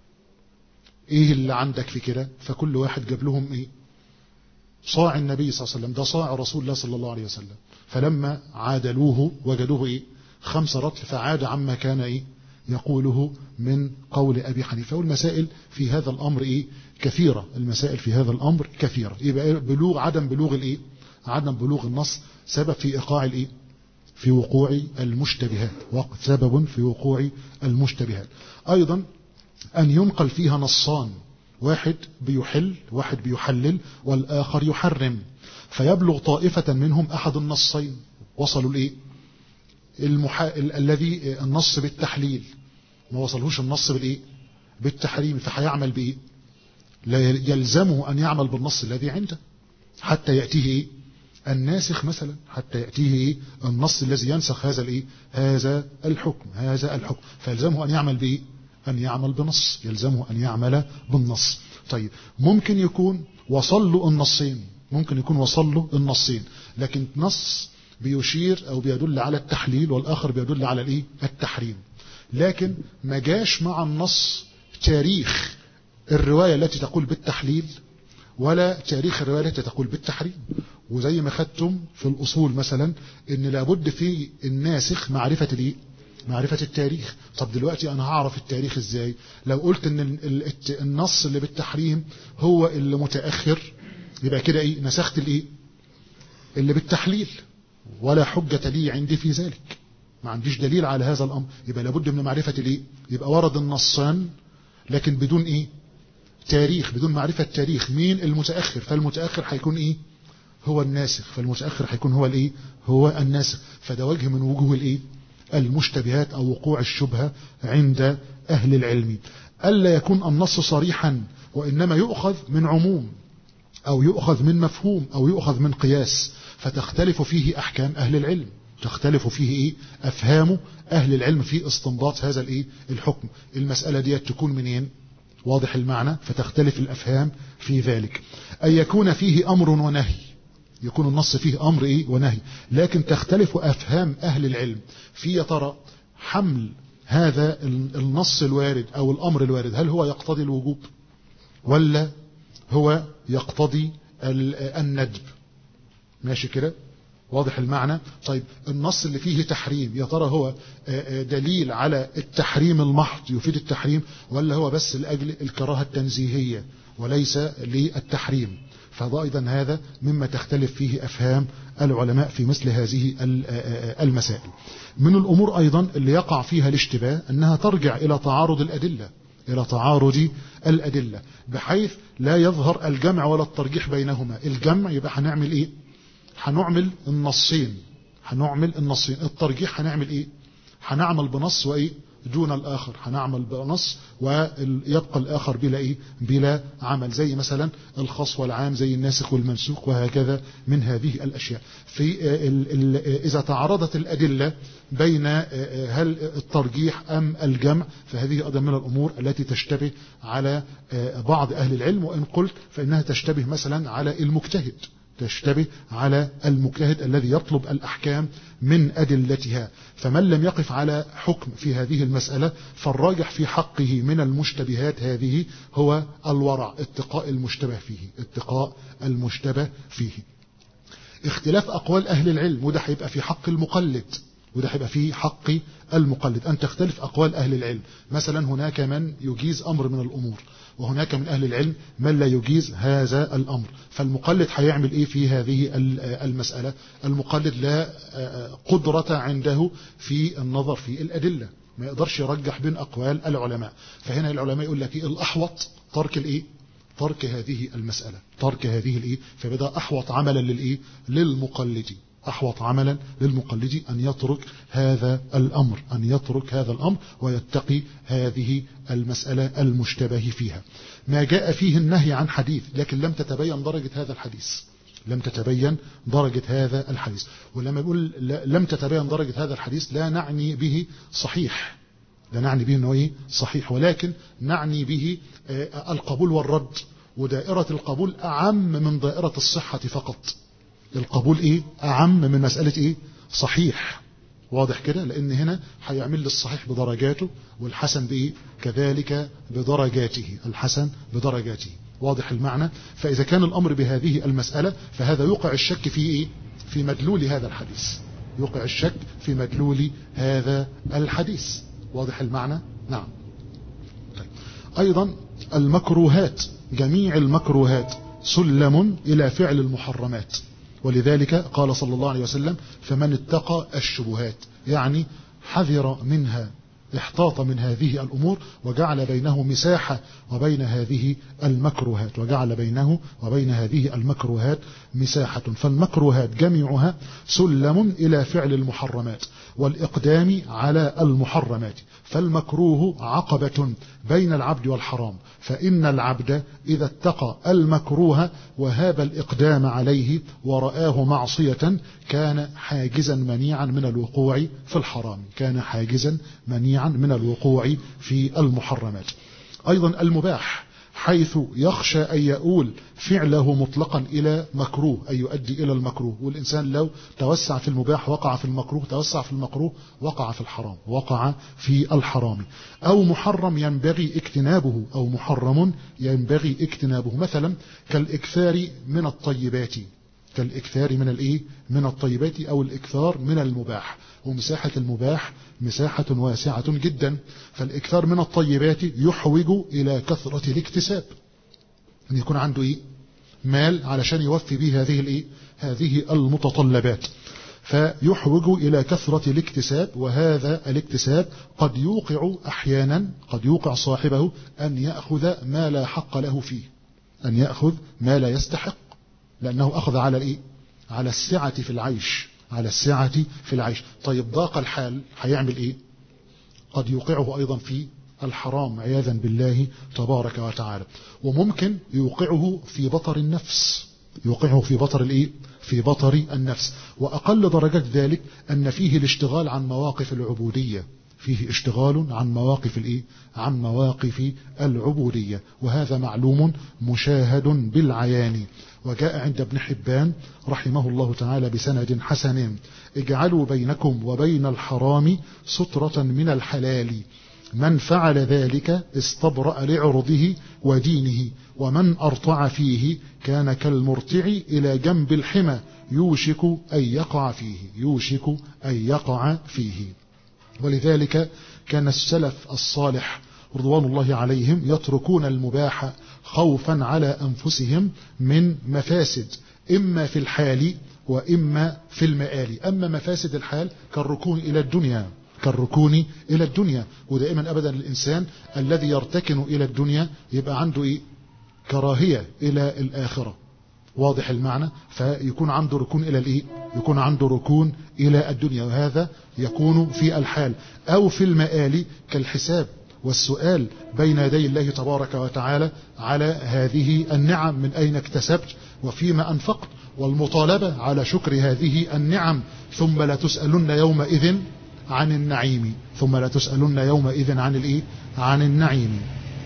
S1: إيه اللي عندك في كده؟ فكل واحد جاب لهم إيه؟ صاع النبي صلى الله عليه وسلم، ده صاع رسول الله صلى الله عليه وسلم. فلما عادلوه وجدوه إيه؟ خمسة رطل، فعاد عما كان إيه؟ يقوله من قول أبي حنيفة. والمسائل في هذا الأمر إيه؟ كثيرة، المسائل في هذا الأمر كثيرة. يبقى بلوغ عدم بلوغ الإيه؟ عدم بلوغ النص سبب في إيقاع الإيه؟ في وقوع المشتبهات، سبب في وقوع المشتبهات. أيضا أن ينقل فيها نصان، واحد بيحل واحد بيحلل والآخر يحرم، فيبلغ طائفة منهم أحد النصين، وصلوا الإيه؟ المحا... الذي النص بالتحليل ما وصلهوش النص بالإيه؟ بالتحريم، فهيعمل بإيه؟ لا يلزمه أن يعمل بالنص الذي عنده حتى يأتيه إيه؟ الناسخ مثلا، حتى يأتيه إيه؟ النص الذي ينسخ هذا الإيه؟ هذا الحكم، هذا الحكم، فيلزمه أن يعمل بإيه؟ أن يعمل بنص، يلزمه أن يعمل بالنص. طيب ممكن يكون وصل له النصين، ممكن يكون وصل له النصين، لكن نص بيشير أو بيدل على التحليل والآخر بيدل على الإيه؟ التحريم، لكن ما جاش مع النص تاريخ الرواية التي تقول بالتحليل ولا تاريخ الرواية التي تقول بالتحريم. وزي ما خدتم في الأصول مثلا إن لابد في الناسخ معرفة الإيه؟ معرفة التاريخ. طب دلوقتي أنا هعرف التاريخ إزاي؟ لو قلت أن النص اللي بالتحريم هو اللي متأخر، يبقى كده إيه؟ نسخت الإيه؟ اللي بالتحليل، ولا حجة لي عندي في ذلك، ما عنديش دليل على هذا الأمر. يبقى لابد من معرفة الإيه؟ يبقى ورد النصان لكن بدون إيه؟ تاريخ، بدون معرفة تاريخ مين المتأخر. فالمتأخر هيكون إيه؟ هو الناسخ. فالمتأخر هيكون هو الإيه؟ هو الناسخ. فده وجه من وجوه الإيه؟ المشتبهات أو وقوع الشبهة عند أهل العلم. ألا يكون النص صريحا، وإنما يؤخذ من عموم أو يؤخذ من مفهوم أو يؤخذ من قياس، فتختلف فيه أحكام أهل العلم، تختلف فيه إيه؟ أفهام أهل العلم في استنباط هذا الإيه؟ الحكم. المسألة دي تكون منين؟ واضح المعنى. فتختلف الأفهام في ذلك. أن يكون فيه أمر ونهي، يكون النص فيه أمر إيه؟ ونهي، لكن تختلف أفهام أهل العلم في يا ترى حمل هذا النص الوارد أو الأمر الوارد، هل هو يقتضي الوجوب ولا هو يقتضي الندب؟ ماشي كده؟ واضح المعنى. طيب النص اللي فيه تحريم يا ترى هو دليل على التحريم المحض يفيد التحريم، ولا هو بس لأجل الكراهة التنزيهية وليس للتحريم؟ فأيضا هذا مما تختلف فيه أفهام العلماء في مثل هذه المسائل. من الأمور أيضا اللي يقع فيها الاشتباه أنها ترجع إلى تعارض الأدلة، إلى تعارض الأدلة بحيث لا يظهر الجمع ولا الترجيح بينهما. الجمع يبقى هنعمل إيه؟ هنعمل النصين، هنعمل النصين. الترجيح هنعمل إيه؟ هنعمل بنص وإيه؟ دون الآخر، هنعمل بنص ويبقى الآخر بلا إيه؟ بلا عمل، زي مثلا الخاص والعام، زي الناسخ والمنسوخ، وهكذا من هذه الأشياء. في ال ال إذا تعارضت الأدلة بين هل الترجيح أم الجمع، فهذه أيضا من الأمور التي تشتبه على بعض أهل العلم، وإن قلت فإنها تشتبه مثلا على المجتهد، تشتبه على المجتهد الذي يطلب الأحكام من أدلتها. فمن لم يقف على حكم في هذه المسألة فالراجح في حقه من المشتبهات هذه هو الورع، اتقاء المشتبه فيه، اتقاء المشتبه فيه. اختلاف أقوال أهل العلم، وده هيبقى في حق المقلد، وده هيبقى في حق المقلد أن تختلف أقوال أهل العلم. مثلا هناك من يجيز أمر من الأمور، وهناك من أهل العلم من لا يجيز هذا الأمر. فالمقلد هيعمل إيه في هذه المسألة؟ المقلد لا قدرة عنده في النظر في الأدلة، ما يقدرش يرجح بين أقوال العلماء. فهنا العلماء يقول لك إيه؟ الأحوط ترك الإيه؟ ترك هذه المسألة، ترك هذه الإيه؟ فبدأ أحوط عملا للإيه؟ للمقلد، أحوط عملا للمقلد أن يترك هذا الأمر، أن يترك هذا الأمر ويتقي هذه المسألة المشتبه فيها. ما جاء فيه النهي عن حديث لكن لم تتبين درجة هذا الحديث، لم تتبين درجة هذا الحديث. ولما يقول لم تتبين درجة هذا الحديث لا نعني به صحيح، لا نعني به أنه إيه؟ صحيح، ولكن نعني به القبول والرد، ودائرة القبول أعم من دائرة الصحة فقط. القبول إيه؟ أعم من مسألة إيه؟ صحيح. واضح كده؟ لأن هنا هيعمل الصحيح بدرجاته والحسن بإيه؟ كذلك بدرجاته، الحسن بدرجاته. واضح المعنى؟ فإذا كان الأمر بهذه المسألة فهذا يوقع الشك في إيه؟ في مدلول هذا الحديث، يوقع الشك في مدلول هذا الحديث. واضح المعنى؟ نعم. طيب. أيضا المكروهات، جميع المكروهات سلم إلى فعل المحرمات، ولذلك قال صلى الله عليه وسلم فمن اتقى الشبهات، يعني حذر منها، احتاط من هذه الأمور، وجعل بينه مساحة وبين هذه المكروهات، وجعل بينه وبين هذه المكروهات مساحة. فالمكروهات جميعها سلم إلى فعل المحرمات والإقدام على المحرمات. فالمكروه عقبة بين العبد والحرام، فإن العبد إذا اتقى المكروه وهاب الإقدام عليه ورآه معصية كان حاجزا منيعا من الوقوع في الحرام، كان حاجزا منيعا من الوقوع في المحرمات. أيضا المباح، حيث يخشى أن يؤول فعله مطلقا إلى مكروه، أي يؤدي إلى المكروه. والإنسان لو توسع في المباح وقع في المكروه، توسع في المكروه وقع في الحرام، وقع في الحرام. أو محرم ينبغي اجتنابه، أو محرم ينبغي اجتنابه، مثلا كالإكثار من الطيبات، كالإكثار من الإيه من الطيبات أو الإكثار من المباح، ومساحة المباح مساحة واسعة جدا. فالإكثار من الطيبات يحوج إلى كثرة الاكتساب، أن يكون عنده إيه مال علشان يوفي به هذه الإيه هذه المتطلبات، فيحوج إلى كثرة الاكتساب. وهذا الاكتساب قد يوقع أحيانا قد يوقع صاحبه أن يأخذ ما لا حق له فيه، أن يأخذ ما لا يستحق، لأنه أخذ على الإيه على السعة في العيش على السعة في العيش. طيب ضاق الحال هيعمل إيه؟ قد يوقعه أيضا في الحرام عياذا بالله تبارك وتعالى. وممكن يوقعه في بطر النفس، يوقعه في بطر الإيه في بطر النفس. وأقل درجات ذلك أن فيه الاشتغال عن مواقف العبودية، فيه اشتغال عن مواقف الإيه عن مواقف العبودية، وهذا معلوم مشاهد بالعيان. وجاء عند ابن حبان رحمه الله تعالى بسند حسن: اجعلوا بينكم وبين الحرام سترة من الحلال، من فعل ذلك استبرأ لعرضه ودينه، ومن أرطع فيه كان كالمرتع إلى جنب الحمى يوشك أن يقع فيه يوشك أن يقع فيه. ولذلك كان السلف الصالح رضوان الله عليهم يتركون المباح خوفا على أنفسهم من مفاسد، إما في الحال وإما في المآل. أما مفاسد الحال كالركون إلى الدنيا كالركون إلى الدنيا ودائما أبدا الإنسان الذي يرتكن إلى الدنيا يبقى عنده إيه كراهية إلى الآخرة، واضح المعنى؟ فيكون عنده ركون إلى الإيه يكون عنده ركون إلى الدنيا، وهذا يكون في الحال. أو في المآل كالحساب والسؤال بين يدي الله تبارك وتعالى على هذه النعم، من أين اكتسبت وفيما أنفقت، والمطالبة على شكر هذه النعم. ثم لا تسألن يومئذ عن النعيم ثم لا تسألن يومئذ عن الإيه عن النعيم.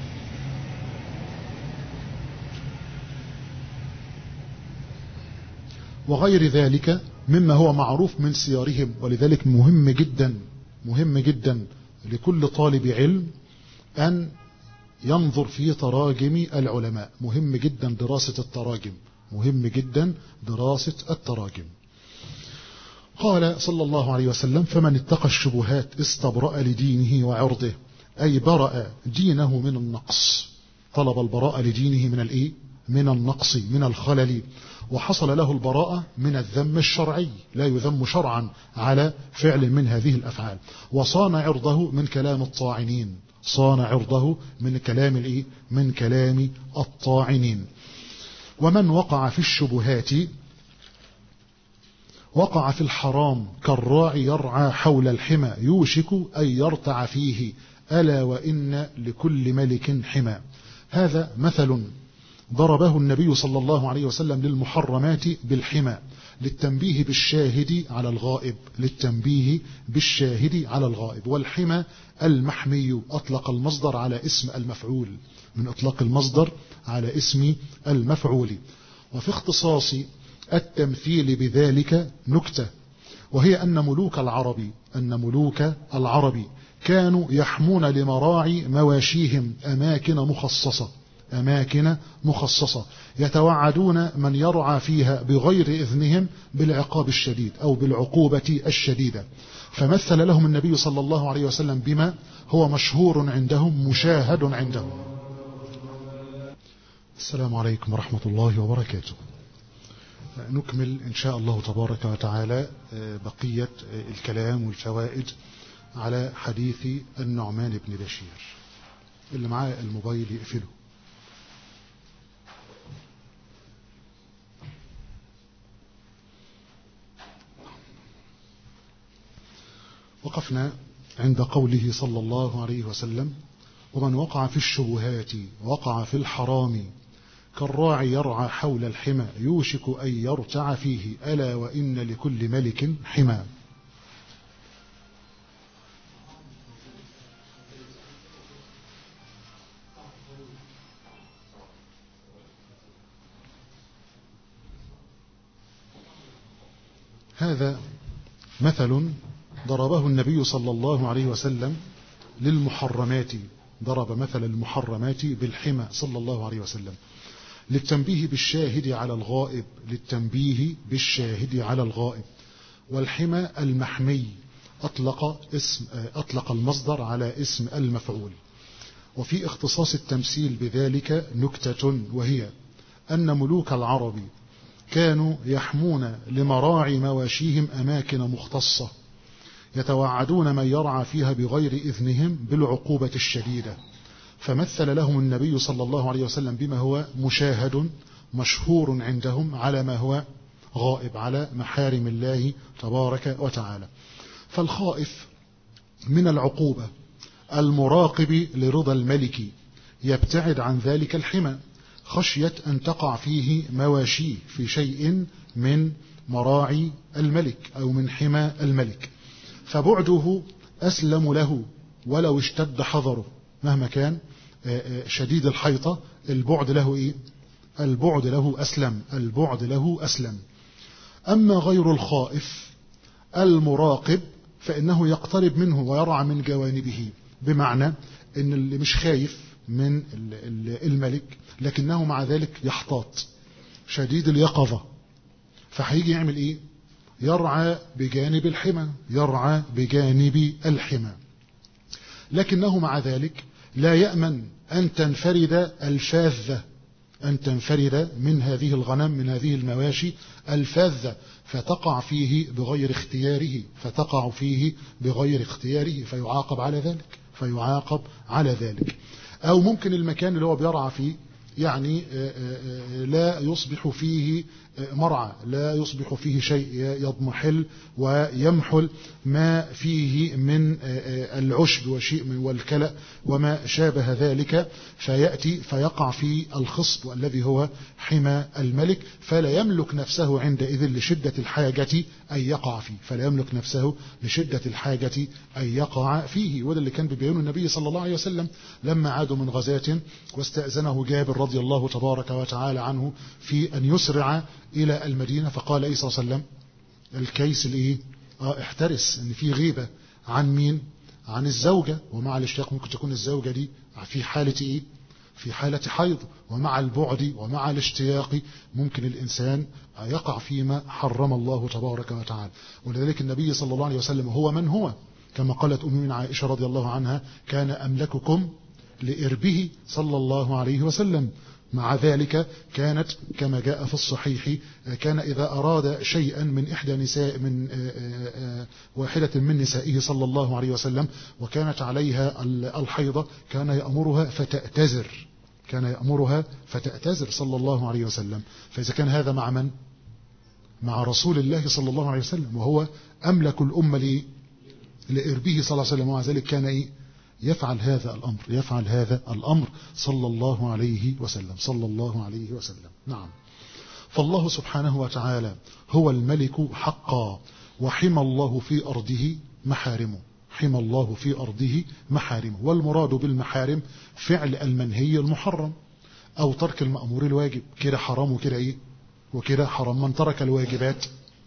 S1: وغير ذلك مما هو معروف من سيارهم. ولذلك مهم جدا مهم جدا لكل طالب علم أن ينظر في تراجم العلماء. مهم جدا دراسة التراجم مهم جدا دراسة التراجم. قال صلى الله عليه وسلم: فمن اتقى الشبهات استبرأ لدينه وعرضه، أي برأ دينه من النقص، طلب البراءة لدينه من الإيه من النقص من الخلل، وحصل له البراءة من الذم الشرعي، لا يذم شرعا على فعل من هذه الأفعال. وصان عرضه من كلام الطاعنين صان عرضه من كلام الإيه من كلام الطاعنين. ومن وقع في الشبهات وقع في الحرام كالراعي يرعى حول الحمى يوشك أن يرتع فيه، ألا وإن لكل ملك حمى. هذا مثل ضربه النبي صلى الله عليه وسلم للمحرمات بالحمى، للتنبيه بالشاهد على الغائب للتنبيه بالشاهد على الغائب. والحمى المحمي، أطلق المصدر على اسم المفعول، من أطلق المصدر على اسم المفعول. وفي اختصاص التمثيل بذلك نكتة، وهي أن ملوك العرب أن ملوك العرب كانوا يحمون لمراعي مواشيهم أماكن مخصصة أماكن مخصصة يتوعدون من يرعى فيها بغير إذنهم بالعقاب الشديد أو بالعقوبة الشديدة. فمثل لهم النبي صلى الله عليه وسلم بما هو مشهور عندهم مشاهد عندهم. السلام عليكم ورحمة الله وبركاته. نكمل إن شاء الله تبارك وتعالى بقية الكلام والفوائد على حديث النعمان بن بشير. اللي معاه الموبايل يقفله. وقفنا عند قوله صلى الله عليه وسلم: ومن وقع في الشبهات وقع في الحرام كالراعي يرعى حول الحمى يوشك أن يرتع فيه، ألا وإن لكل ملك حمى. هذا مثل ضربه النبي صلى الله عليه وسلم للمحرمات، ضرب مثل المحرمات بالحمى صلى الله عليه وسلم، للتنبيه بالشاهد على الغائب، للتنبيه بالشاهد على الغائب. والحمى المحمي أطلق اسم أطلق المصدر على اسم المفعول. وفي اختصاص التمثيل بذلك نكتة، وهي أن ملوك العرب كانوا يحمون لمراعي مواشيهم أماكن مختصة يتوعدون من يرعى فيها بغير إذنهم بالعقوبة الشديدة، فمثل لهم النبي صلى الله عليه وسلم بما هو مشاهد مشهور عندهم على ما هو غائب، على محارم الله تبارك وتعالى. فالخائف من العقوبة المراقب لرضا الملك يبتعد عن ذلك الحمى خشية أن تقع فيه مواشيه في شيء من مراعي الملك أو من حمى الملك، فبعده أسلم له ولو اشتد حذره. مهما كان شديد الحيطة البعد له إيه؟ البعد له أسلم، البعد له أسلم. أما غير الخائف المراقب فإنه يقترب منه ويرعى من جوانبه، بمعنى إن اللي مش خايف من الملك لكنه مع ذلك يحتاط شديد اليقظة، فهيجي يعمل إيه؟ يرعى بجانب الحمى، يرعى بجانب الحمى، لكنه مع ذلك لا يأمن أن تنفرد الفاذة، أن تنفرد من هذه الغنم، من هذه المواشي الفاذة، فتقع فيه بغير اختياره، فتقع فيه بغير اختياره فيعاقب على ذلك، فيعاقب على ذلك. أو ممكن المكان اللي هو بيرعى فيه يعني لا يصبح فيه مرعى، لا يصبح فيه شيء يضمحل ويمحل ما فيه من العشب وشيء من والكلأ وما شابه ذلك، فيأتي فيقع في الخصب الذي هو حمى الملك، فلا يملك نفسه عندئذ لشدة الحاجة أن يقع فيه، فلا يملك نفسه لشدة الحاجة أن يقع فيه. وده اللي كان بيبينه النبي صلى الله عليه وسلم لما عادوا من غزاة واستأذنه جابر رضي الله تبارك وتعالى عنه في أن يسرع إلى المدينة، فقال إيه صلى الله عليه وسلم الكيس الإيه؟ آه احترس أن في غيبة عن مين؟ عن الزوجة، ومع الاشتياق ممكن تكون الزوجة دي في حالة إيه؟ في حالة حيض، ومع البعد ومع الاشتياق ممكن الإنسان يقع فيما حرم الله تبارك وتعالى. ولذلك النبي صلى الله عليه وسلم هو من هو، كما قالت أمنا عائشة رضي الله عنها كان أملككم لإربه صلى الله عليه وسلم. مع ذلك كانت كما جاء في الصحيح كان إذا أراد شيئا من إحدى نساء من واحدة من نسائه صلى الله عليه وسلم وكانت عليها الحيضة كان يأمرها فتأتزر، كان يأمرها فتأتزر صلى الله عليه وسلم. فإذا كان هذا مع من؟ مع رسول الله صلى الله عليه وسلم، وهو أملك الأمة لإربه صلى الله عليه وسلم، ومع ذلك كان إيه؟ يفعل هذا الأمر، يفعل هذا الأمر صلى الله عليه وسلم، صلى الله عليه وسلم. نعم. فالله سبحانه وتعالى هو الملك حقا، وحمى الله في أرضه محارمه، حمى الله في أرضه محارمه. والمراد بالمحارم فعل المنهي المحرم أو ترك المأمور الواجب، كده حرام وكده إيه؟ وكده حرام. من ترك الواجبات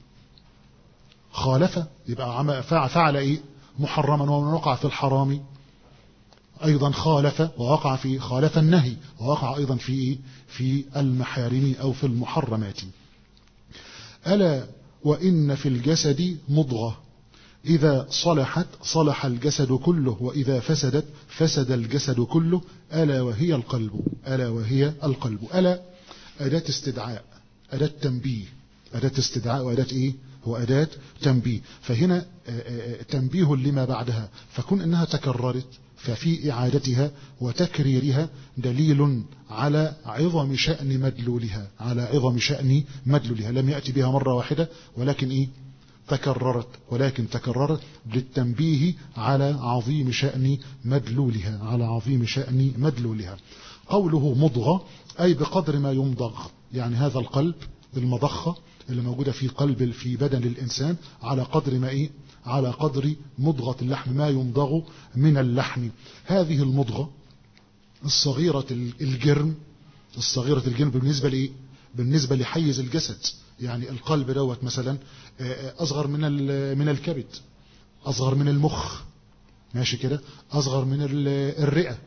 S1: خالف، يبقى فعل إيه؟ محرما. ومن وقع في الحرام أيضا خالف ووقع في خالف النهي، ووقع أيضا في في المحارم أو في المحرمات. ألا وإن في الجسد مضغة إذا صلحت صلح الجسد كله، وإذا فسدت فسد الجسد كله، ألا وهي القلب، ألا وهي القلب. ألا أداة استدعاء، أداة تنبيه، أداة استدعاء وأداة إيه؟ هو أداة تنبيه. فهنا تنبيه لما بعدها، فكون أنها تكررت ففي إعادتها وتكريرها دليل على عظم شأن مدلولها، على عظم شأن مدلولها. لم يأتي بها مرة واحدة ولكن إيه؟ تكررت، ولكن تكررت للتنبيه على عظيم شأن مدلولها، على عظيم شأن مدلولها. قوله مضغة أي بقدر ما يمضغ، يعني هذا القلب المضخة اللي موجودة في قلب في بدن الإنسان على قدر ما إيه؟ على قدر مضغة اللحم، ما يمضغ من اللحم. هذه المضغة الصغيرة الجرم، الصغيرة الجرم بالنسبة لإيه؟ بالنسبة لحيز الجسد. يعني القلب دوت مثلا أصغر من من الكبد، أصغر من المخ، ماشي كده، أصغر من الرئة،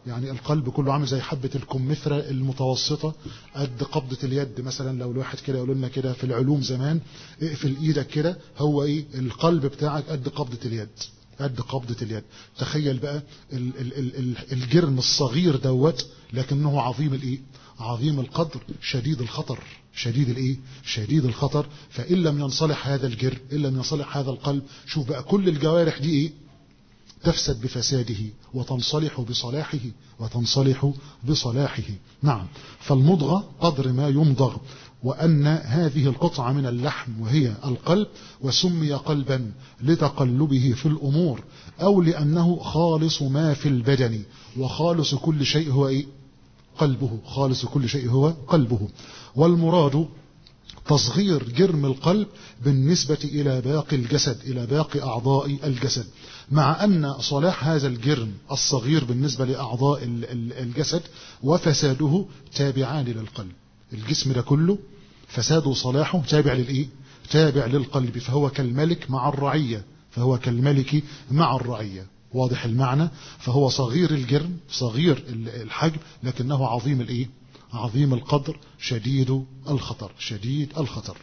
S1: يعني القلب كله عامل زي حبة الكمثرى المتوسطة قد قبضة اليد مثلا. لو الواحد كده يقول لنا كده في العلوم زمان اقفل ايدك كده، هو ايه القلب بتاعك قد قبضة اليد، قد قبضة اليد. تخيل بقى ال ال ال ال الجرم الصغير دوت، لكنه عظيم الايه، عظيم القدر، شديد الخطر، شديد الايه، شديد الخطر. فإن لم ينصلح هذا الجرم، إن لم ينصلح هذا القلب، شوف بقى كل الجوارح دي ايه، تفسد بفساده وتنصلح بصلاحه، وتنصلح بصلاحه. نعم. فالمضغة قدر ما يمضغ، وأن هذه القطعة من اللحم وهي القلب، وسمي قلبا لتقلبه في الأمور، أو لأنه خالص ما في البدن، وخالص كل شيء هو إيه؟ قلبه. خالص كل شيء هو قلبه. والمراد تصغير جرم القلب بالنسبة إلى باقي الجسد، إلى باقي أعضاء الجسد، مع أن صلاح هذا الجرم الصغير بالنسبة لأعضاء الجسد وفساده تابعان للقلب. الجسم ده كله فساده وصلاحه تابع للإيه؟ تابع للقلب. فهو كالملك مع الرعية، فهو كالملك مع الرعية. واضح المعنى؟ فهو صغير الجرم، صغير الحجم، لكنه عظيم الإيه؟ عظيم القدر، شديد الخطر، شديد الخطر.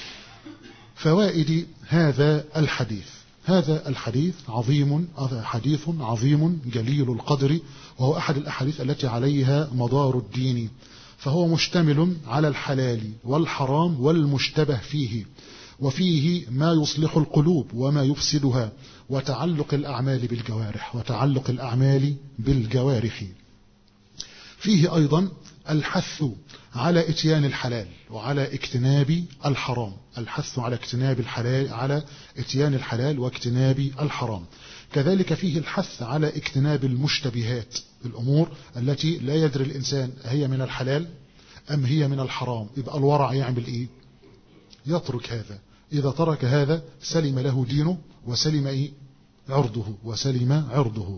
S1: فوائد هذا الحديث. هذا الحديث عظيم، حديث عظيم جليل القدر، وهو أحد الأحاديث التي عليها مدار الدين. فهو مشتمل على الحلال والحرام والمشتبه فيه، وفيه ما يصلح القلوب وما يفسدها، وتعلق الأعمال بالجوارح، وتعلق الأعمال بالجوارح. فيه أيضا الحث على اتيان الحلال وعلى اجتناب الحرام، الحث على اجتناب الحلال، على اتيان الحلال واجتناب الحرام. كذلك فيه الحث على اجتناب المشتبهات، الأمور التي لا يدري الإنسان هي من الحلال أم هي من الحرام. يبقى الورع يعمل إيه؟ يترك هذا. إذا ترك هذا سلم له دينه، وسلم إيه؟ عرضه، وسلم عرضه.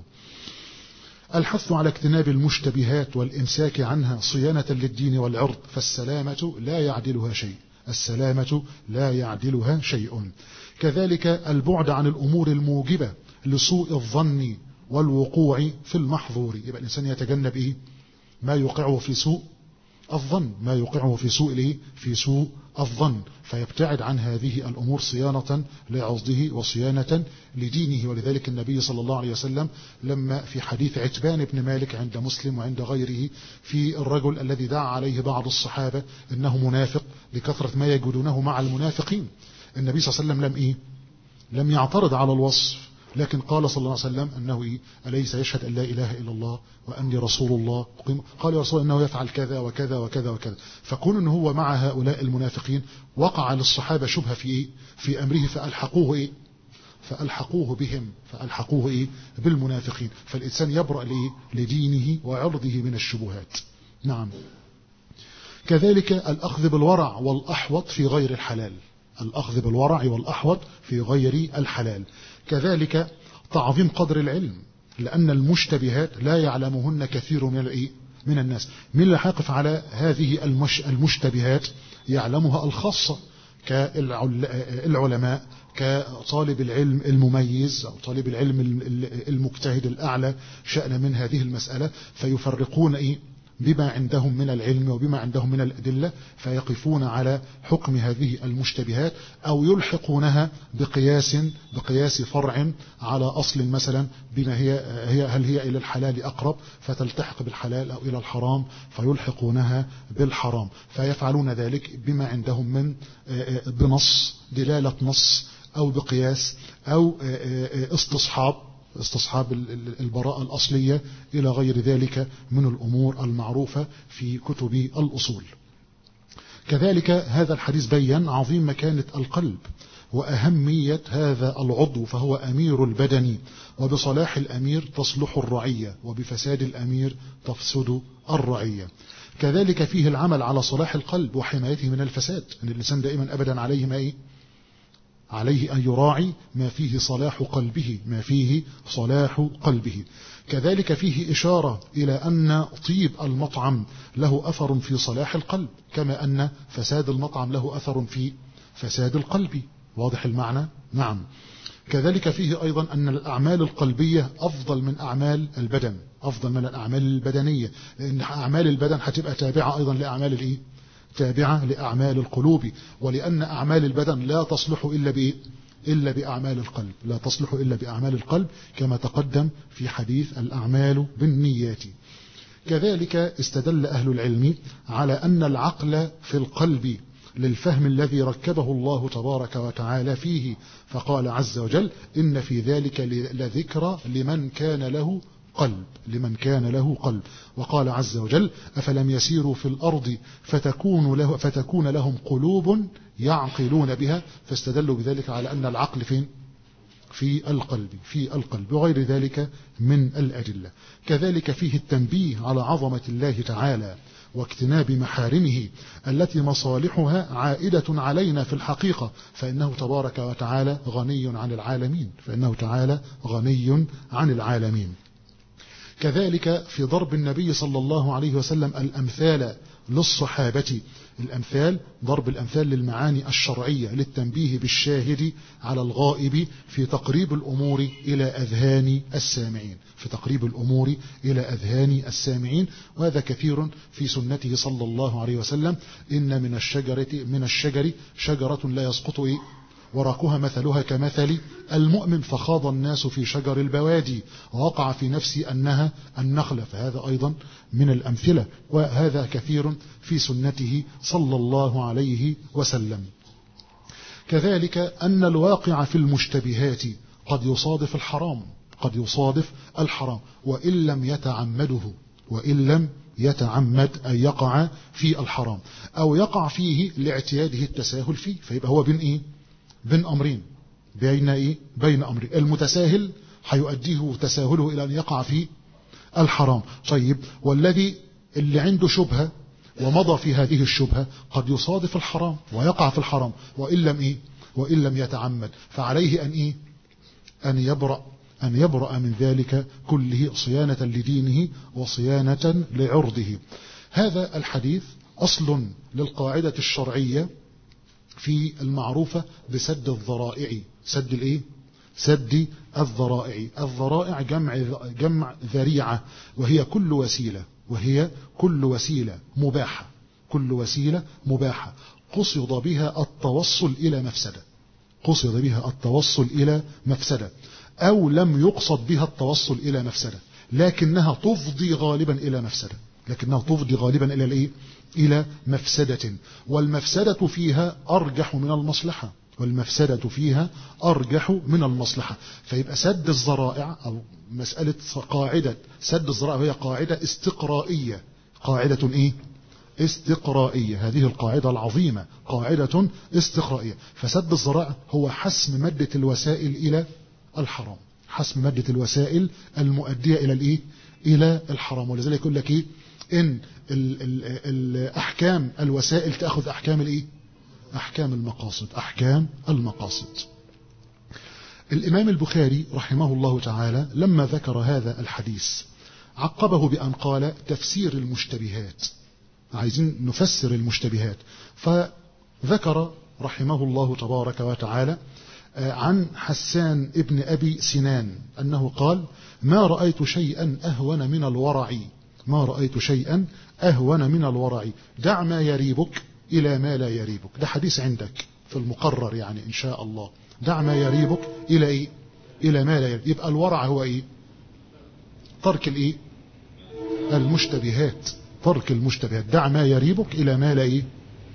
S1: الحث على اجتناب المشتبهات والإمساك عنها صيانة للدين والعرض، فالسلامة لا يعدلها شيء، السلامة لا يعدلها شيء. كذلك البعد عن الأمور الموجبة لسوء الظن والوقوع في المحظور. يبقى الإنسان يتجنب إيه؟ ما يوقعه في سوء الظن، ما يوقعه في سوء الإيه؟ في سوء الظن، فيبتعد عن هذه الأمور صيانة لعرضه وصيانة لدينه. ولذلك النبي صلى الله عليه وسلم لما في حديث عتبان بن مالك عند مسلم وعند غيره في الرجل الذي دعا عليه بعض الصحابة إنه منافق لكثرة ما يجدونه مع المنافقين، النبي صلى الله عليه وسلم لم إيه؟ لم يعترض على الوصف، لكن قال صلى الله عليه وسلم أنه إيه؟ أليس يشهد أن لا إله إلا الله وأني رسول الله؟ قال يا رسول الله إنه يفعل كذا وكذا وكذا وكذا. فكون أنه هو مع هؤلاء المنافقين وقع للصحابة شبهة في إيه؟ في أمره، فألحقوه إيه؟ فألحقوه بهم، فألحقوه إيه؟ بالمنافقين. فالإنسان يبرأ لإيه؟ لدينه وعرضه من الشبهات. نعم. كذلك الأخذ بالورع والأحوط في غير الحلال، الأخذ بالورع والأحوط في غير الحلال. كذلك تعظيم قدر العلم، لأن المشتبهات لا يعلمهن كثير من الإيه؟ من الناس. من اللي حاقف على هذه المش المشتبهات يعلمها الخاصة كالعلماء، كطالب العلم المميز أو طالب العلم المجتهد الأعلى شأن من هذه المسألة، فيفرقون إيه؟ بما عندهم من العلم وبما عندهم من الأدلة، فيقفون على حكم هذه المشتبهات، أو يلحقونها بقياس بقياس فرع على أصل مثلا، بما هي, هي هل هي إلى الحلال أقرب فتلتحق بالحلال، أو إلى الحرام فيلحقونها بالحرام. فيفعلون ذلك بما عندهم من بنص، دلالة نص، أو بقياس، أو استصحاب استصحاب البراءة الأصلية إلى غير ذلك من الأمور المعروفة في كتب الأصول. كذلك هذا الحديث بيّن عظيم مكانة القلب وأهمية هذا العضو، فهو أمير البدن، وبصلاح الأمير تصلح الرعية، وبفساد الأمير تفسد الرعية. كذلك فيه العمل على صلاح القلب وحمايته من الفساد، أن الإنسان دائما أبدا عليه ما إيه؟ عليه أن يراعي ما فيه صلاح قلبه، ما فيه صلاح قلبه. كذلك فيه إشارة إلى أن طيب المطعم له أثر في صلاح القلب، كما أن فساد المطعم له أثر في فساد القلب. واضح المعنى؟ نعم. كذلك فيه أيضا أن الأعمال القلبية أفضل من أعمال البدن، أفضل من الأعمال البدنية، لأن أعمال البدن هتبقى تابعة أيضا لأعمال الإيه؟ تابعة لأعمال القلوب، ولأن أعمال البدن لا تصلح إلا بإيه؟ إلا بأعمال القلب، لا تصلح إلا بأعمال القلب كما تقدم في حديث الأعمال بالنيات. كذلك استدل أهل العلم على أن العقل في القلب للفهم الذي ركبه الله تبارك وتعالى فيه، فقال عز وجل إن في ذلك لذكرى لمن كان له قلب، لمن كان له قلب. وقال عز وجل أفلم يسيروا في الأرض فتكون, له فتكون لهم قلوب يعقلون بها، فاستدلوا بذلك على أن العقل فين؟ في القلب، في القلب وغير ذلك من الأدلة. كذلك فيه التنبيه على عظمة الله تعالى واجتناب محارمه التي مصالحها عائدة علينا في الحقيقة، فإنه تبارك وتعالى غني عن العالمين، فإنه تعالى غني عن العالمين. كذلك في ضرب النبي صلى الله عليه وسلم الأمثال للصحابة، الأمثال ضرب الأمثال للمعاني الشرعية للتنبيه بالشاهد على الغائب في تقريب الأمور إلى أذهان السامعين، في تقريب الأمور إلى أذهان السامعين. وهذا كثير في سنته صلى الله عليه وسلم، إن من الشجرة من الشجر شجرة لا يسقط إيه؟ ورقها مثلها كمثل المؤمن، فخاض الناس في شجر البوادي ووقع في نفسي أنها النخلة، فهذا أيضا من الأمثلة، وهذا كثير في سنته صلى الله عليه وسلم. كذلك أن الواقع في المشتبهات قد يصادف الحرام، قد يصادف الحرام وإن لم يتعمده، وإن لم يتعمد أن يقع في الحرام، أو يقع فيه لاعتياده التساهل فيه، فيبقى هو بين إيه؟ بين أمرين، بين إيه؟ بين أمرين. المتساهل هيؤديه تساهله إلى أن يقع في الحرام. طيب، والذي اللي عنده شبهة ومضى في هذه الشبهة قد يصادف الحرام ويقع في الحرام وإن لم إيه؟ وإن لم يتعمد، فعليه أن إيه؟ أن يبرأ أن يبرأ من ذلك كله صيانة لدينه وصيانة لعرضه. هذا الحديث أصل للقاعدة الشرعية في المعروفة بسد الذرائع. سد الايه؟ سد الذرائع. الذرائع جمع جمع ذريعة، وهي كل وسيلة وهي كل وسيلة مباحة كل وسيلة مباحة قصد بها التوصل إلى مفسدة قصد بها التوصل إلى مفسدة أو لم يقصد بها التوصل إلى مفسدة، لكنها تفضي غالبا إلى مفسدة لكنها تفضي غالبا إلى الإيه؟ إلى مفسدة، والمفسدة فيها أرجح من المصلحة والمفسدة فيها أرجح من المصلحة. فيبقى سد الذرائع أو مسألة قاعدة سد الذرائع هي قاعدة استقرائية، قاعدة إيه؟ استقرائية. هذه القاعدة العظيمة قاعدة استقرائية. فسد الذرائع هو حسم مادة الوسائل إلى الحرام، حسم مادة الوسائل المؤدية إلى الإيه؟ إلى الحرام. ولذلك يقول لك إيه؟ إن ال ال ال أحكام الوسائل تأخذ أحكام الإيه؟ أحكام المقاصد أحكام المقاصد. الإمام البخاري رحمه الله تعالى لما ذكر هذا الحديث عقبه بأن قال تفسير المشتبهات، عايزين نفسر المشتبهات. فذكر رحمه الله تبارك وتعالى عن حسان ابن أبي سنان أنه قال ما رأيت شيئا أهون من الورع ما رأيت شيئا أهون من الورع دع ما يريبك إلى ما لا يريبك. ده حديث عندك في المقرر يعني إن شاء الله. دع ما يريبك إلى إيه؟ إلى ما لا يريبك. يبقى الورع هو إيه؟ ترك الإيه؟ المشتبهات ترك المشتبهات. دع ما يريبك إلى ما لا إيه؟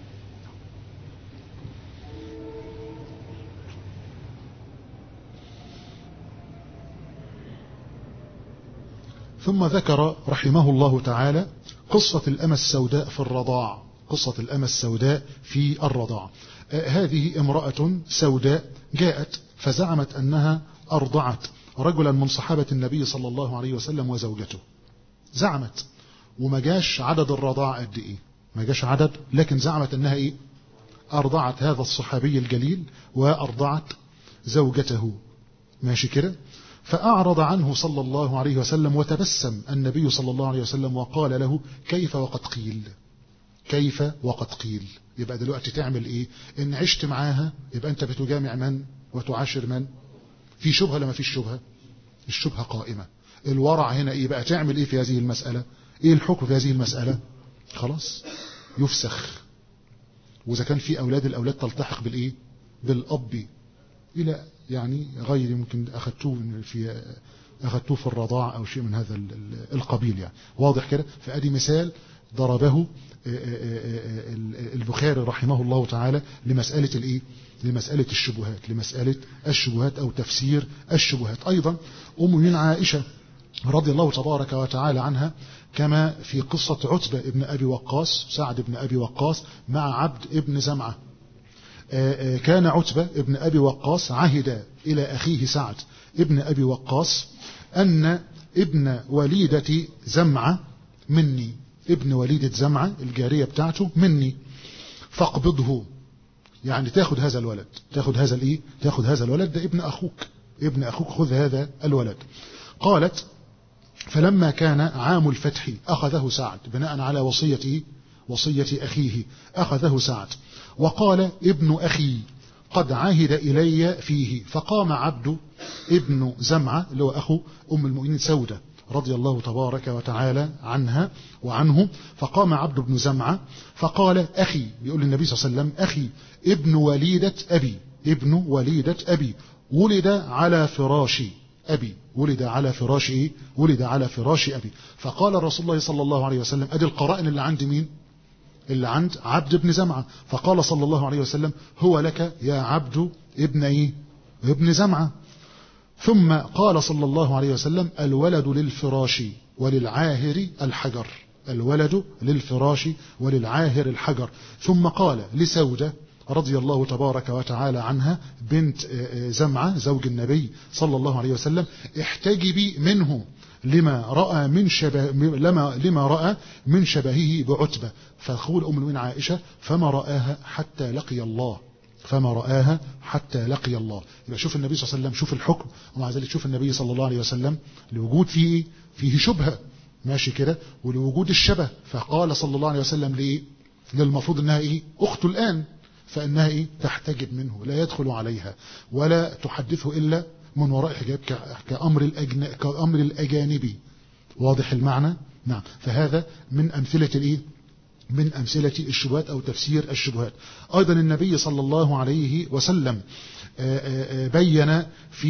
S1: ثم ذكر رحمه الله تعالى قصة الأمة السوداء في الرضاع قصة الأمة السوداء في الرضاع. آه هذه امرأة سوداء جاءت فزعمت أنها أرضعت رجلا من صحابة النبي صلى الله عليه وسلم وزوجته. زعمت وما جاش عدد الرضاع قد إيه، ما جاش عدد، لكن زعمت أنها إيه؟ أرضعت هذا الصحابي الجليل وأرضعت زوجته. ماشي كده؟ فأعرض عنه صلى الله عليه وسلم وتبسم النبي صلى الله عليه وسلم وقال له كيف وقد قيل كيف وقد قيل. يبقى دلوقتي تعمل إيه؟ إن عشت معاها يبقى أنت بتجامع من وتعاشر من في شبهة لما فيش شبهة؟ الشبهة قائمة. الورع هنا ايه بقى؟ تعمل ايه في هذه المسألة؟ ايه الحكم في هذه المسألة؟ خلاص يفسخ. واذا كان في اولاد، الاولاد تلتحق بالايه؟ بالاب، الى يعني غير يمكن اخذتوه في اخذتوه في الرضاع او شيء من هذا القبيل يعني. واضح كده؟ فادي مثال ضربه البخاري رحمه الله تعالى لمسألة الايه؟ لمسألة الشبهات، لمسألة الشبهات او تفسير الشبهات. ايضا ام من عائشة رضي الله تبارك وتعالى عنها، كما في قصة عتبة ابن ابي وقاص، سعد ابن ابي وقاص مع عبد ابن زمعة. كان عتبة ابن ابي وقاص عهد الى اخيه سعد ابن ابي وقاص ان ابن وليدة زمعة مني، ابن وليدة زمعة الجارية بتاعته مني، فاقبضه، يعني تاخد هذا الولد، تاخد هذا الايه؟ تاخد هذا الولد، ده ابن اخوك، ابن اخوك، خذ هذا الولد. قالت فلما كان عام الفتح اخذه سعد بناء على وصيته، وصية اخيه، اخذه سعد وقال ابن اخي قد عهد الي فيه، فقام عبد ابن زمعة اللي هو اخو ام المؤمنين سودة رضي الله تبارك وتعالى عنها وعنه، فقام عبد بن زمعة فقال أخي، بيقول للنبي صلى الله عليه وسلم أخي ابن وليدة أبي، ابن وليدة أبي ولد على فراش أبي، ولد على فراش إيه؟ ولد على فراش أبي. فقال رسول الله صلى الله عليه وسلم، أدي القرائن اللي عند مين؟ اللي عند عبد بن زمعة. فقال صلى الله عليه وسلم هو لك يا عبد ابن إيه؟ ابن زمعة. ثم قال صلى الله عليه وسلم الولد للفراش وللعاهر الحجر، الولد للفراش وللعاهر الحجر. ثم قال لسودة رضي الله تبارك وتعالى عنها بنت زمعة زوج النبي صلى الله عليه وسلم احتجبي منه لما رأى من شبه لما لما رأى من شبهه بعتبة. فقول أم المؤمنين عائشة فما رآها حتى لقي الله، فما رآها حتى لقي الله. يبقى شوف النبي صلى الله عليه وسلم، شوف الحكم، ومع ذلك شوف النبي صلى الله عليه وسلم لوجود فيه فيه شبهة ماشي كده، ولوجود الشبه، فقال صلى الله عليه وسلم ليه؟ للمفروض انها ايه؟ اخته الان، فانها ايه؟ تحتجب منه، لا يدخل عليها ولا تحدثه الا من وراء حجاب كأمر الأجن... كأمر الأجانبي. واضح المعنى؟ نعم. فهذا من أمثلة الايه؟ من أمثلة الشبهات أو تفسير الشبهات. أيضا النبي صلى الله عليه وسلم بين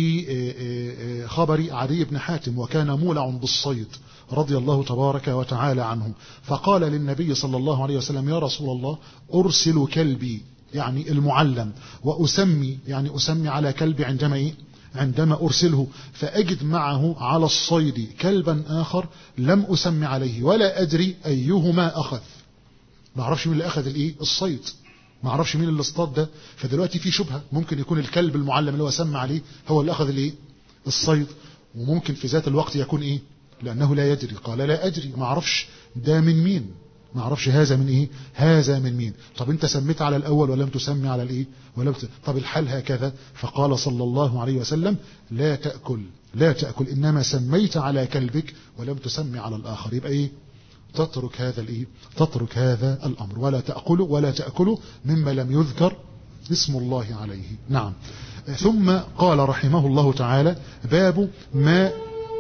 S1: في خبر عدي بن حاتم وكان مولع بالصيد رضي الله تبارك وتعالى عنه، فقال للنبي صلى الله عليه وسلم يا رسول الله أرسل كلبي يعني المعلم، وأسمي يعني أسمي على كلبي عندما إيه؟ عندما أرسله، فأجد معه على الصيد كلبا آخر لم أسمي عليه ولا أدري أيهما أخذ. ما اعرفش مين اللي اخذ الايه؟ الصيد، ما اعرفش مين اللي اصطاد ده. فدلوقتي في شبهه، ممكن يكون الكلب المعلم اللي هو سمى عليه هو اللي اخذ الايه؟ الصيد، وممكن في ذات الوقت يكون ايه؟ لانه لا يدري، قال لا ادري، ما اعرفش ده من مين، ما اعرفش هذا من ايه؟ هذا من مين؟ طب انت سميت على الاول ولم تسمي على الايه؟ ولم ت... طب الحال هكذا. فقال صلى الله عليه وسلم لا تاكل، لا تاكل، انما سميت على كلبك ولم تسمي على الاخر. يبقى ايه؟ تترك هذا الايه؟ تترك هذا الامر، ولا تاكلوا ولا تاكلوا مما لم يذكر اسم الله عليه. نعم. ثم قال رحمه الله تعالى باب ما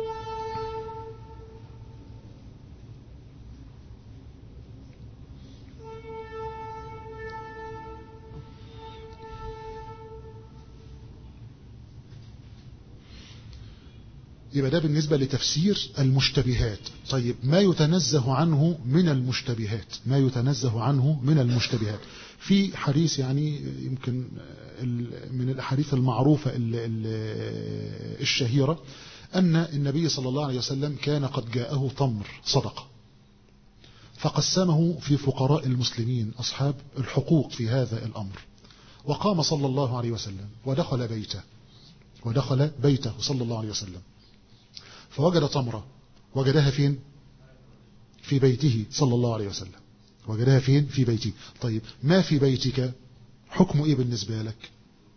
S1: يبقى ده بالنسبة لتفسير المشتبهات. طيب ما يتنزه عنه من المشتبهات، ما يتنزه عنه من المشتبهات في حديث يعني يمكن من الأحاديث المعروفة الشهيرة أن النبي صلى الله عليه وسلم كان قد جاءه تمر صدقة فقسمه في فقراء المسلمين أصحاب الحقوق في هذا الأمر، وقام صلى الله عليه وسلم ودخل بيته ودخل بيته صلى الله عليه وسلم فوجد تمرة، وجدها فين؟ في بيته صلى الله عليه وسلم، وجدها فين؟ في بيته. طيب ما في بيتك حكم ايه بالنسبة لك؟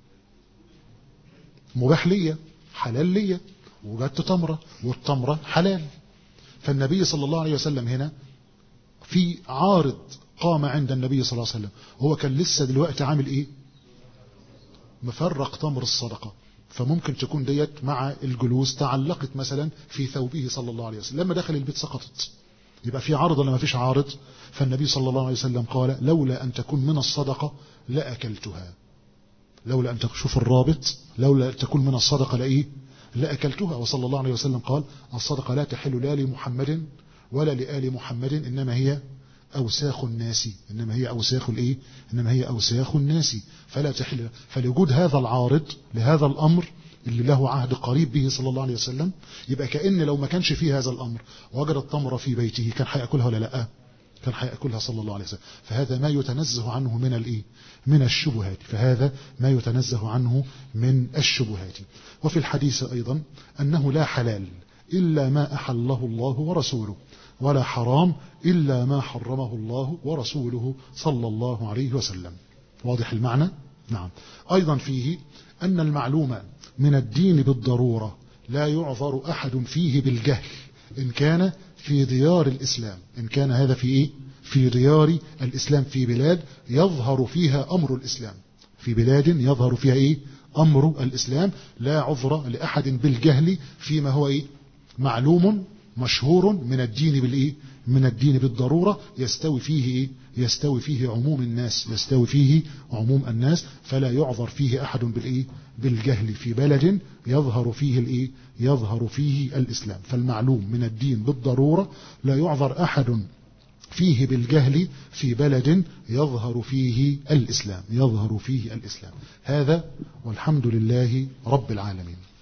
S1: مباح ليا، حلال ليا، وجدت تمرة والتمرة حلال. فالنبي صلى الله عليه وسلم هنا في عارض قام عند النبي صلى الله عليه وسلم، هو كان لسه دلوقتي عامل ايه؟ مفرق تمر الصدقة، فممكن تكون ديت مع الجلوس تعلقت مثلا في ثوبه صلى الله عليه وسلم، لما دخل البيت سقطت. يبقى في عارض ولا ما فيش عارض؟ فالنبي صلى الله عليه وسلم قال لولا أن تكون من الصدقة لأكلتها. لولا أن تشوف الرابط، لولا أن تكون من الصدقة لإيه؟ لأكلتها. وصلى الله عليه وسلم قال الصدقة لا تحل لا لمحمد ولا لآل محمد إنما هي أوساخ الناس، إنما هي أوساخ الإيه؟ إنما هي أوساخ الناس فلا تحل. فلوجود هذا العارض لهذا الأمر اللي له عهد قريب به صلى الله عليه وسلم، يبقى كأن لو ما كانش فيه هذا الأمر وجد التمر في بيته كان هيأكلها ولا لا؟ كان هيأكلها صلى الله عليه وسلم. فهذا ما يتنزه عنه من الإيه؟ من الشبهات. فهذا ما يتنزه عنه من الشبهات. وفي الحديث أيضا أنه لا حلال إلا ما أحله الله ورسوله، ولا حرام إلا ما حرمه الله ورسوله صلى الله عليه وسلم. واضح المعنى؟ نعم. أيضا فيه أن المعلوم من الدين بالضرورة لا يعذر أحد فيه بالجهل إن كان في ديار الإسلام. إن كان هذا في إيه؟ في ديار الإسلام، في بلاد يظهر فيها أمر الإسلام، في بلاد يظهر فيها إيه؟ أمر الإسلام. لا عذر لأحد بالجهل فيما هو إيه؟ معلوم مشهور من الدين بالإيه؟ من الدين بالضرورة، يستوي فيه إيه؟ يستوي فيه عموم الناس، يستوي فيه عموم الناس. فلا يعذر فيه أحد بالإيه؟ بالجهل في بلد يظهر فيه الإيه؟ يظهر فيه الإسلام. فالمعلوم من الدين بالضرورة لا يعذر أحد فيه بالجهل في بلد يظهر فيه الإسلام، يظهر فيه الإسلام. هذا والحمد لله رب العالمين.